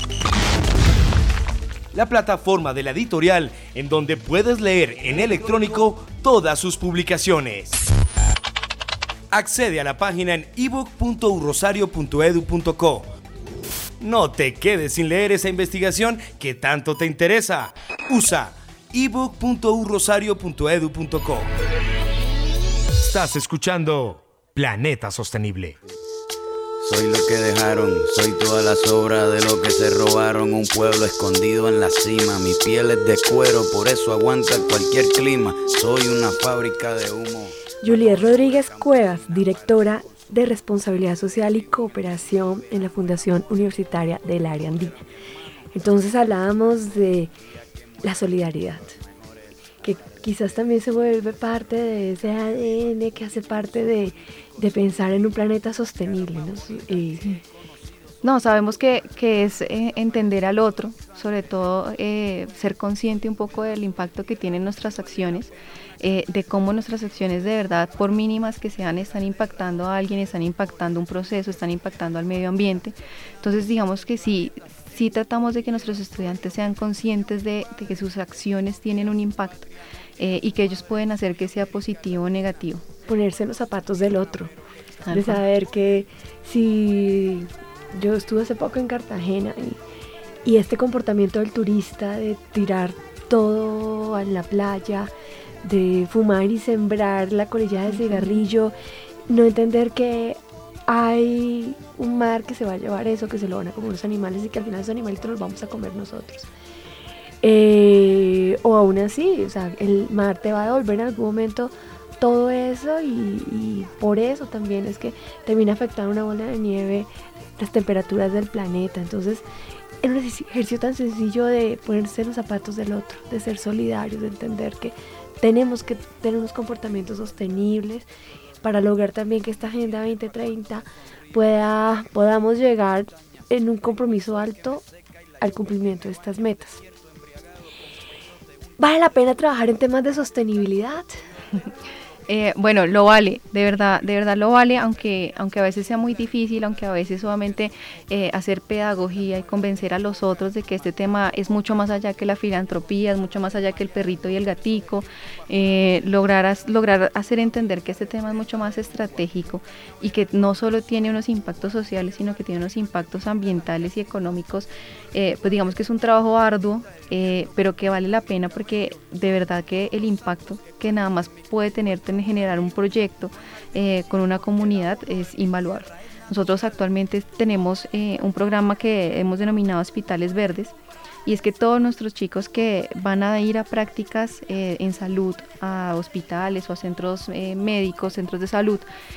la plataforma de la editorial en donde puedes leer en electrónico todas sus publicaciones. Accede a la página en ebook punto u rosario punto e d u punto co. No te quedes sin leer esa investigación que tanto te interesa. Usa ebook punto u rosario punto e d u punto co. Estás escuchando Planeta Sostenible. Soy lo que dejaron, soy toda la sobra de lo que se robaron. Un pueblo escondido en la cima, mi piel es de cuero, por eso aguanta cualquier clima. Soy una fábrica de humo. Juliet Rodríguez Cuevas, directora de Responsabilidad Social y Cooperación en la Fundación Universitaria del Área Andina. Entonces hablábamos de la solidaridad, que quizás también se vuelve parte de ese A D N que hace parte de, de pensar en un planeta sostenible, ¿no? Y, No, sabemos que, que es eh, entender al otro, sobre todo eh, ser consciente un poco del impacto que tienen nuestras acciones, eh, de cómo nuestras acciones de verdad, por mínimas que sean, están impactando a alguien, están impactando un proceso, están impactando al medio ambiente. Entonces digamos que sí, sí tratamos de que nuestros estudiantes sean conscientes de, de que sus acciones tienen un impacto eh, y que ellos pueden hacer que sea positivo o negativo. Ponerse en los zapatos del otro, Tal de cual. saber que si... Yo estuve hace poco en Cartagena y, y este comportamiento del turista de tirar todo agua, en la playa, de fumar y sembrar la colilla de cigarrillo, no entender que hay un mar que se va a llevar eso, que se lo van a comer los animales y que al final esos animalitos los vamos a comer nosotros. Eh, o aún así, o sea, el mar te va a devolver en algún momento todo eso y, y por eso también es que termina afectando una bola de nieve las temperaturas del planeta. Entonces, es un ejercicio tan sencillo de ponerse en los zapatos del otro, de ser solidarios, de entender que tenemos que tener unos comportamientos sostenibles para lograr también que esta Agenda veinte treinta pueda, podamos llegar en un compromiso alto al cumplimiento de estas metas. ¿Vale la pena trabajar en temas de sostenibilidad? Eh, bueno, lo vale, de verdad, de verdad lo vale, aunque, aunque a veces sea muy difícil, aunque a veces solamente eh, hacer pedagogía y convencer a los otros de que este tema es mucho más allá que la filantropía, es mucho más allá que el perrito y el gatico, eh, lograr, lograr hacer entender que este tema es mucho más estratégico y que no solo tiene unos impactos sociales, sino que tiene unos impactos ambientales y económicos, eh, pues digamos que es un trabajo arduo, eh, pero que vale la pena porque de verdad que el impacto que nada más puede tener, tener generar un proyecto eh, con una comunidad es invaluable. Nosotros actualmente tenemos eh, un programa que hemos denominado Hospitales Verdes, y es que todos nuestros chicos que van a ir a prácticas eh, en salud, a hospitales o a centros eh, médicos, centros de salud,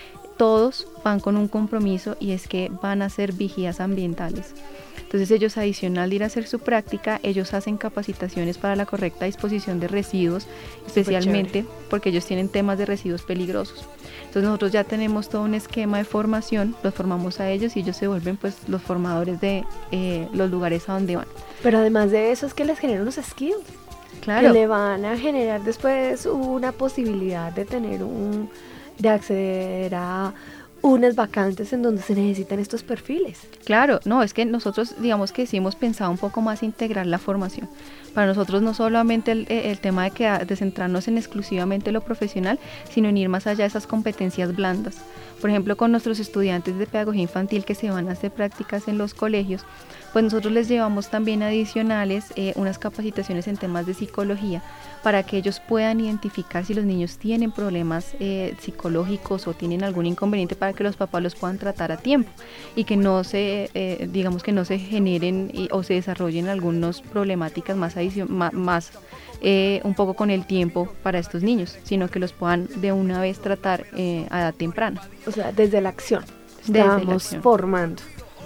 todos van con un compromiso y es que van a ser vigías ambientales. Entonces ellos, adicional de ir a hacer su práctica, ellos hacen capacitaciones para la correcta disposición de residuos, especialmente porque ellos tienen temas de residuos peligrosos. Entonces nosotros ya tenemos todo un esquema de formación, los formamos a ellos y ellos se vuelven pues los formadores de eh, los lugares a donde van. Pero además de eso es que les generan unos skills, claro, que le van a generar después una posibilidad de tener un, de acceder a unas vacantes en donde se necesitan estos perfiles. Claro, no, es que nosotros digamos que sí hemos pensado un poco más integrar la formación. Para nosotros no solamente el, el tema de, que, de centrarnos en exclusivamente lo profesional, sino en ir más allá de esas competencias blandas. Por ejemplo, con nuestros estudiantes de pedagogía infantil que se van a hacer prácticas en los colegios, pues nosotros les llevamos también adicionales eh, unas capacitaciones en temas de psicología para que ellos puedan identificar si los niños tienen problemas eh, psicológicos o tienen algún inconveniente, para que los papás los puedan tratar a tiempo y que no se, eh, digamos que no se generen y, o se desarrollen algunas problemáticas más, adicion- más, más eh, un poco con el tiempo para estos niños, sino que los puedan de una vez tratar eh, a edad temprana. O sea, desde la acción, desde estamos la acción. formando.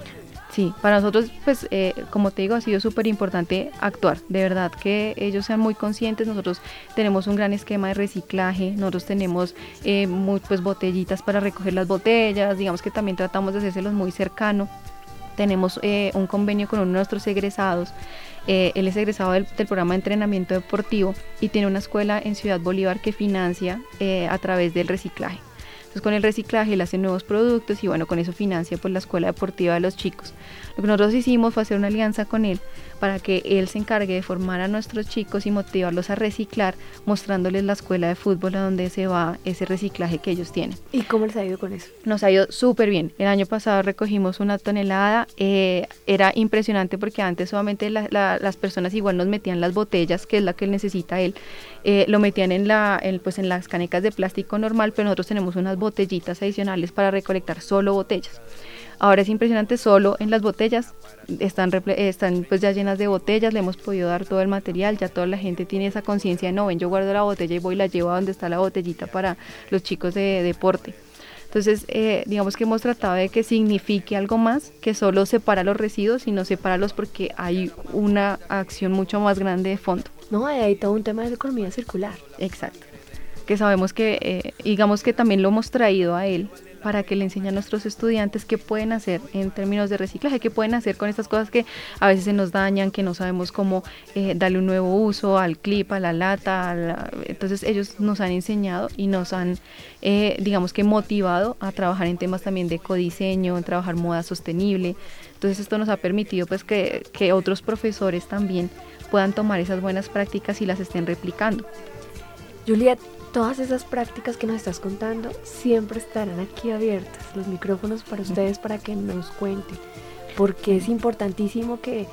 Sí, para nosotros, pues, eh, como te digo, ha sido súper importante actuar. De verdad que ellos sean muy conscientes. Nosotros tenemos un gran esquema de reciclaje. Nosotros tenemos eh, muy, pues, botellitas para recoger las botellas. Digamos que también tratamos de hacérselos muy cercano. Tenemos eh, un convenio con uno de nuestros egresados. Eh, él es egresado del, del programa de entrenamiento deportivo y tiene una escuela en Ciudad Bolívar que financia eh, a través del reciclaje. Entonces con el reciclaje él hace nuevos productos y bueno, con eso financia pues la escuela deportiva de los chicos. Lo que nosotros hicimos fue hacer una alianza con él para que él se encargue de formar a nuestros chicos y motivarlos a reciclar, mostrándoles la escuela de fútbol a donde se va ese reciclaje que ellos tienen. ¿Y cómo les ha ido con eso? Nos ha ido súper bien. El año pasado recogimos una tonelada, eh, era impresionante porque antes solamente la, la, las personas igual nos metían las botellas, que es la que él necesita él, eh, lo metían en, la, en, pues en las canecas de plástico normal, pero nosotros tenemos unas botellitas adicionales para recolectar solo botellas. Ahora es impresionante, solo en las botellas están, están pues ya llenas de botellas, le hemos podido dar todo el material, ya toda la gente tiene esa conciencia de no, ven, yo guardo la botella y voy y la llevo a donde está la botellita para los chicos de deporte. Entonces, eh, digamos que hemos tratado de que signifique algo más que solo separa los residuos, sino separarlos porque hay una acción mucho más grande de fondo. No, hay todo un tema de economía circular. Exacto, que sabemos que, eh, digamos que también lo hemos traído a él, para que le enseñe a nuestros estudiantes qué pueden hacer en términos de reciclaje, qué pueden hacer con estas cosas que a veces se nos dañan, que no sabemos cómo eh, darle un nuevo uso al clip, a la lata, a la... entonces ellos nos han enseñado y nos han, eh, digamos que motivado a trabajar en temas también de ecodiseño, en trabajar moda sostenible. Entonces esto nos ha permitido pues que, que otros profesores también puedan tomar esas buenas prácticas y las estén replicando. Juliet, todas esas prácticas que nos estás contando siempre estarán aquí abiertas, los micrófonos para ustedes, para que nos cuenten. porque es importantísimo que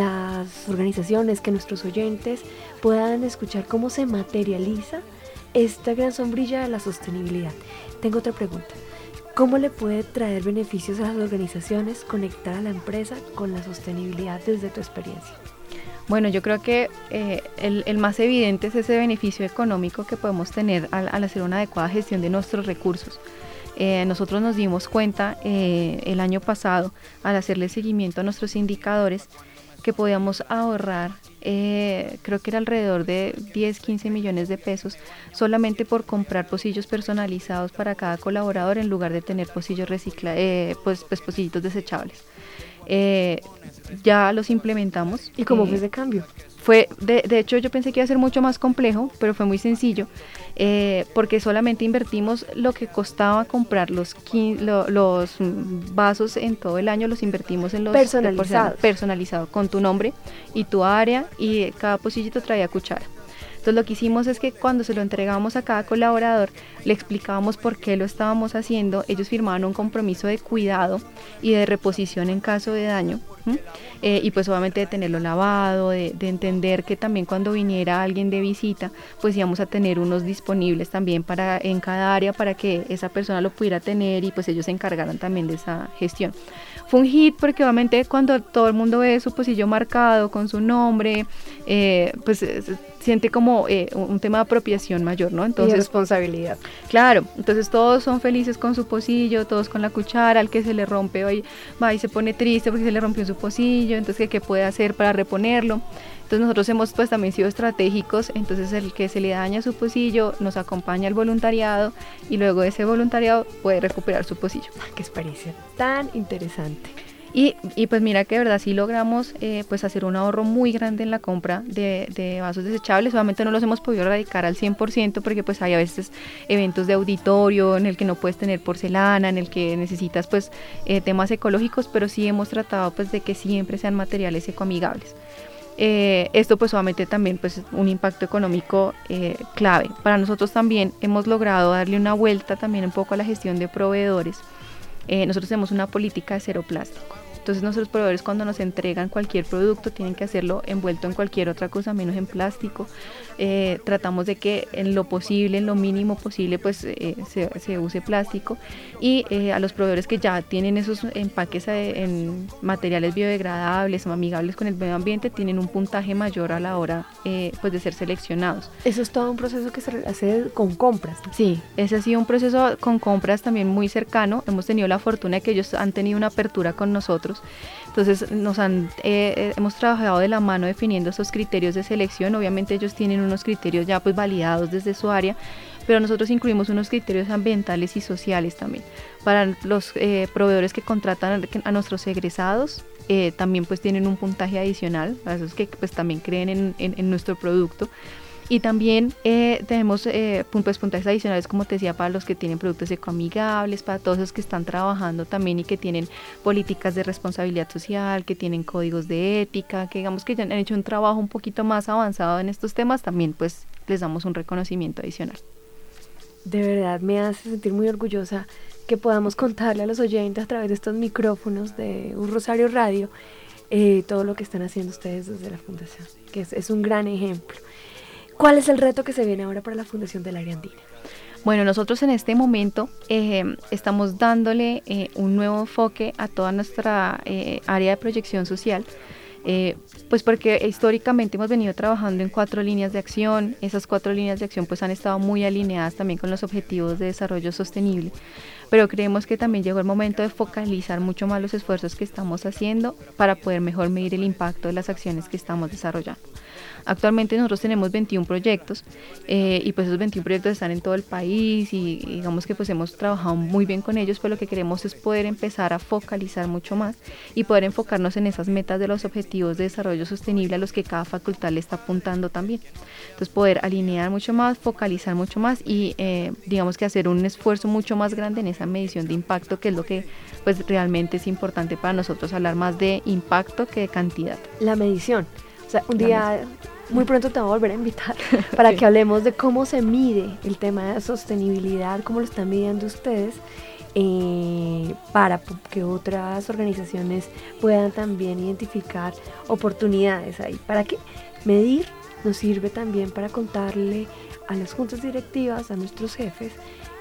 las organizaciones, que nuestros oyentes puedan escuchar cómo se materializa esta gran sombrilla de la sostenibilidad. Tengo otra pregunta. ¿Cómo le puede traer beneficios a las organizaciones conectar a la empresa con la sostenibilidad desde tu experiencia? Bueno, yo creo que eh, el, el más evidente es ese beneficio económico que podemos tener al, al hacer una adecuada gestión de nuestros recursos. Eh, nosotros nos dimos cuenta eh, el año pasado, al hacerle seguimiento a nuestros indicadores, que podíamos ahorrar, eh, creo que era alrededor de diez, quince millones de pesos, solamente por comprar pocillos personalizados para cada colaborador en lugar de tener pocillos recicla, eh, pues, pues pocillitos desechables. Eh, ya los implementamos. ¿Y cómo eh, fue ese cambio? Fue, de, de hecho yo pensé que iba a ser mucho más complejo, pero fue muy sencillo, eh, porque solamente invertimos lo que costaba comprar los, lo, los vasos en todo el año, los invertimos en los personalizados, personalizado, con tu nombre y tu área, y cada pocillito traía cuchara. Entonces lo que hicimos es que cuando se lo entregamos a cada colaborador, le explicábamos por qué lo estábamos haciendo, ellos firmaban un compromiso de cuidado y de reposición en caso de daño, eh, y pues obviamente de tenerlo lavado, de, de entender que también cuando viniera alguien de visita, pues íbamos a tener unos disponibles también para en cada área para que esa persona lo pudiera tener y pues ellos se encargaran también de esa gestión. Fue un hit porque obviamente cuando todo el mundo ve su pocillo marcado con su nombre, eh, pues eh, siente como eh, un tema de apropiación mayor, ¿no? Entonces, y de responsabilidad. Claro, entonces todos son felices con su pocillo, todos con la cuchara, al que se le rompe hoy va y se pone triste porque se le rompió su pocillo, entonces ¿qué puede hacer para reponerlo? Entonces nosotros hemos pues también sido estratégicos, entonces el que se le daña su pocillo nos acompaña al voluntariado y luego ese voluntariado puede recuperar su pocillo. ¡Qué experiencia tan interesante! Y, y pues mira que de verdad sí logramos eh, pues hacer un ahorro muy grande en la compra de, de vasos desechables. Obviamente no los hemos podido erradicar al cien por ciento porque pues hay a veces eventos de auditorio en el que no puedes tener porcelana, en el que necesitas pues eh, temas ecológicos, pero sí hemos tratado pues de que siempre sean materiales ecoamigables. Eh, esto pues obviamente también pues un impacto económico eh, clave. Para nosotros también hemos logrado darle una vuelta también un poco a la gestión de proveedores. Eh, nosotros tenemos una política de cero plástico. Entonces nuestros proveedores cuando nos entregan cualquier producto tienen que hacerlo envuelto en cualquier otra cosa menos en plástico. Eh, tratamos de que en lo posible, en lo mínimo posible, pues eh, se, se use plástico, y eh, a los proveedores que ya tienen esos empaques eh, en materiales biodegradables o amigables con el medio ambiente tienen un puntaje mayor a la hora eh, pues de ser seleccionados. Eso es todo un proceso que se hace con compras, ¿no? Sí, ese ha sido un proceso con compras también muy cercano. Hemos tenido la fortuna de que ellos han tenido una apertura con nosotros. Entonces nos han, eh, hemos trabajado de la mano definiendo esos criterios de selección. Obviamente ellos tienen unos criterios ya pues validados desde su área, pero nosotros incluimos unos criterios ambientales y sociales también. Para los eh, proveedores que contratan a nuestros egresados, eh, también pues tienen un puntaje adicional, para esos que pues también creen en, en, en nuestro producto. Y también eh, tenemos eh, pues, puntajes adicionales, como te decía, para los que tienen productos ecoamigables, para todos los que están trabajando también y que tienen políticas de responsabilidad social, que tienen códigos de ética, que digamos que ya han hecho un trabajo un poquito más avanzado en estos temas, también pues les damos un reconocimiento adicional. De verdad me hace sentir muy orgullosa que podamos contarle a los oyentes a través de estos micrófonos de Un Rosario Radio eh, todo lo que están haciendo ustedes desde la Fundación, que es, es un gran ejemplo. ¿Cuál es el reto que se viene ahora para la Fundación del Área Andina? Bueno, nosotros en este momento eh, estamos dándole eh, un nuevo enfoque a toda nuestra eh, área de proyección social, eh, pues porque históricamente hemos venido trabajando en cuatro líneas de acción. Esas cuatro líneas de acción pues han estado muy alineadas también con los objetivos de desarrollo sostenible, pero creemos que también llegó el momento de focalizar mucho más los esfuerzos que estamos haciendo para poder mejor medir el impacto de las acciones que estamos desarrollando. Actualmente nosotros tenemos veintiún proyectos eh, y pues esos veintiún proyectos están en todo el país y, y digamos que pues hemos trabajado muy bien con ellos, pero lo que queremos es poder empezar a focalizar mucho más y poder enfocarnos en esas metas de los objetivos de desarrollo sostenible a los que cada facultad le está apuntando también. Entonces poder alinear mucho más, focalizar mucho más y eh, digamos que hacer un esfuerzo mucho más grande en esa medición de impacto, que es lo que pues realmente es importante para nosotros, hablar más de impacto que de cantidad. La medición. O sea, un día muy pronto te voy a volver a invitar para sí. que hablemos de cómo se mide el tema de sostenibilidad, cómo lo están midiendo ustedes eh, para que otras organizaciones puedan también identificar oportunidades ahí. ¿Para qué? Medir nos sirve también para contarle a las juntas directivas, a nuestros jefes,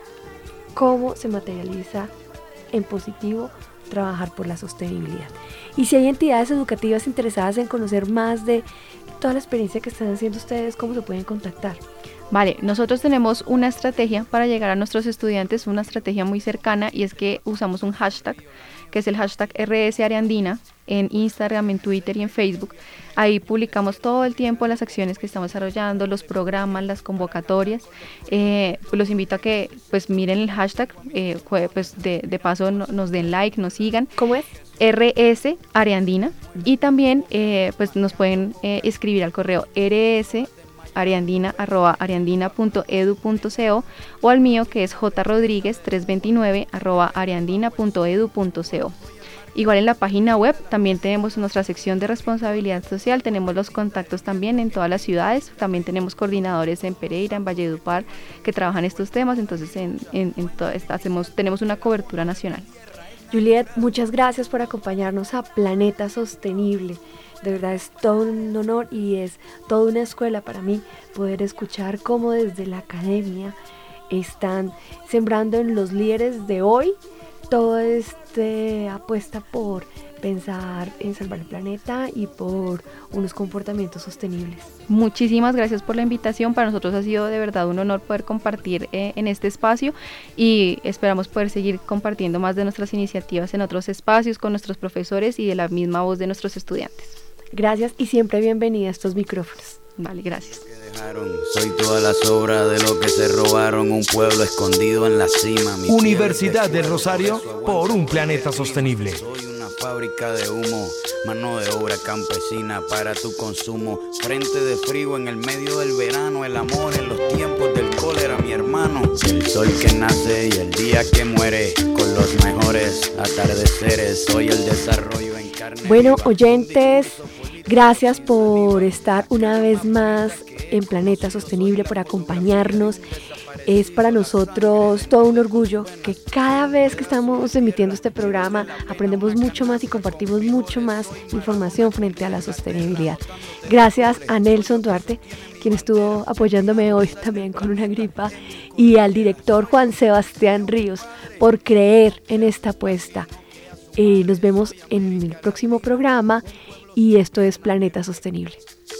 cómo se materializa en positivo trabajar por la sostenibilidad. Y si hay entidades educativas interesadas en conocer más de toda la experiencia que están haciendo ustedes, ¿cómo se pueden contactar? Vale, nosotros tenemos una estrategia para llegar a nuestros estudiantes, una estrategia muy cercana, y es que usamos un hashtag, que es el hashtag R S Ariandina, en Instagram, en Twitter y en Facebook. Ahí publicamos todo el tiempo las acciones que estamos desarrollando, los programas, las convocatorias. Eh, pues los invito a que pues miren el hashtag, eh, pues de, de paso no, nos den like, nos sigan. ¿Cómo es? R S Ariandina. Y también eh, pues nos pueden eh, escribir al correo R S ariandina arroba ariandina punto edu punto co o al mío, que es jrodríguez trescientos veintinueve arroba ariandina punto edu punto co. Igual en la página web también tenemos nuestra sección de responsabilidad social, tenemos los contactos también en todas las ciudades, también tenemos coordinadores en Pereira, en Valledupar, que trabajan estos temas, entonces en, en, en todo, hacemos, tenemos una cobertura nacional. Juliet, muchas gracias por acompañarnos a Planeta Sostenible. De verdad es todo un honor y es toda una escuela para mí poder escuchar cómo desde la academia están sembrando en los líderes de hoy toda esta apuesta por pensar en salvar el planeta y por unos comportamientos sostenibles. Muchísimas gracias por la invitación. Para nosotros ha sido de verdad un honor poder compartir eh, en este espacio y esperamos poder seguir compartiendo más de nuestras iniciativas en otros espacios con nuestros profesores y de la misma voz de nuestros estudiantes. Gracias y siempre bienvenida a estos micrófonos. Vale, gracias. Soy toda la sobra de lo que se robaron, un pueblo escondido en la cima. Universidad del Rosario, por un planeta sostenible. Soy una fábrica de humo, mano de obra campesina para tu consumo. Frente de frío en el medio del verano, el amor en los tiempos del cólera, mi hermano. El sol que nace y el día que muere, con los mejores atardeceres. Soy el desarrollo en carne. Bueno, oyentes, gracias por estar una vez más en Planeta Sostenible, por acompañarnos. Es para nosotros todo un orgullo que cada vez que estamos emitiendo este programa aprendemos mucho más y compartimos mucho más información frente a la sostenibilidad. Gracias a Nelson Duarte, quien estuvo apoyándome hoy también con una gripa, y al director Juan Sebastián Ríos por creer en esta apuesta. Eh, nos vemos en el próximo programa y esto es Planeta Sostenible.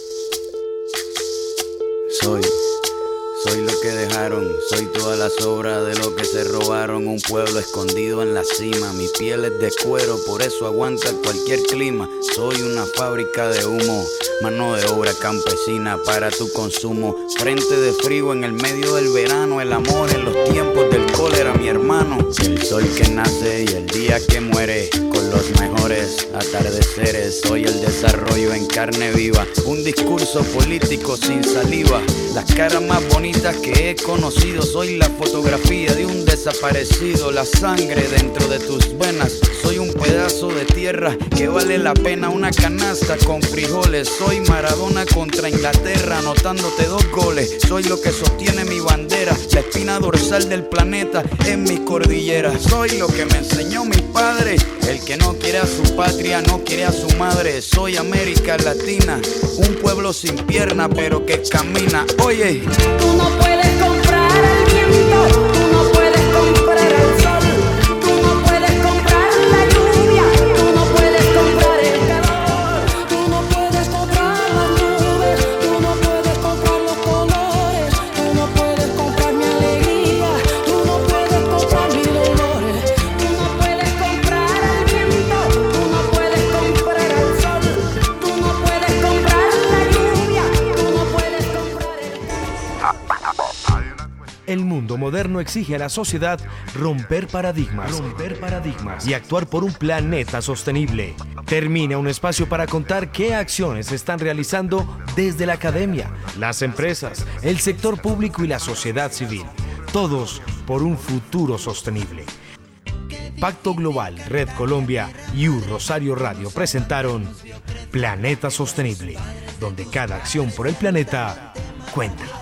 Soy, soy lo que dejaron, soy toda la sobra de lo que se robaron, un pueblo escondido en la cima, mi piel es de cuero, por eso aguanta cualquier clima, soy una fábrica de humo, mano de obra campesina para tu consumo, frente de frío en el medio del verano, el amor en los tiempos del cólera, mi hermano, el sol que nace y el día que muere, con los mejores atardeceres, soy el desarrollo en carne viva, un discurso político sin saliva, las caras más bonitas que he conocido, soy la fotografía de un desaparecido, la sangre dentro de tus venas, soy un pedazo de tierra que vale la pena una canasta con frijoles, soy Maradona contra Inglaterra anotándote dos goles, soy lo que sostiene mi bandera, la espina dorsal del planeta en mis cordilleras, soy lo que me enseñó mi padre, el que no quiere a su patria no quiere a su madre, soy América Latina, un pueblo sin pierna pero que camina, oye. Tú no puedes comprar el viento, tú no puedes comprar el sol, tú no puedes comprar la lluvia, tú no puedes comprar el calor, tú no puedes comprar las nubes, tú no puedes comprar los colores, tú no puedes comprar mi alegría, tú no puedes comprar mis dolores, tú no puedes comprar el viento, tú no puedes comprar el sol, tú no puedes comprar la lluvia, tú no puedes comprar el... El mundo moderno exige a la sociedad romper paradigmas, romper paradigmas y actuar por un planeta sostenible. Termina un espacio para contar qué acciones se están realizando desde la academia, las empresas, el sector público y la sociedad civil. Todos por un futuro sostenible. Pacto Global, Red Colombia y U Rosario Radio presentaron Planeta Sostenible, donde cada acción por el planeta cuenta.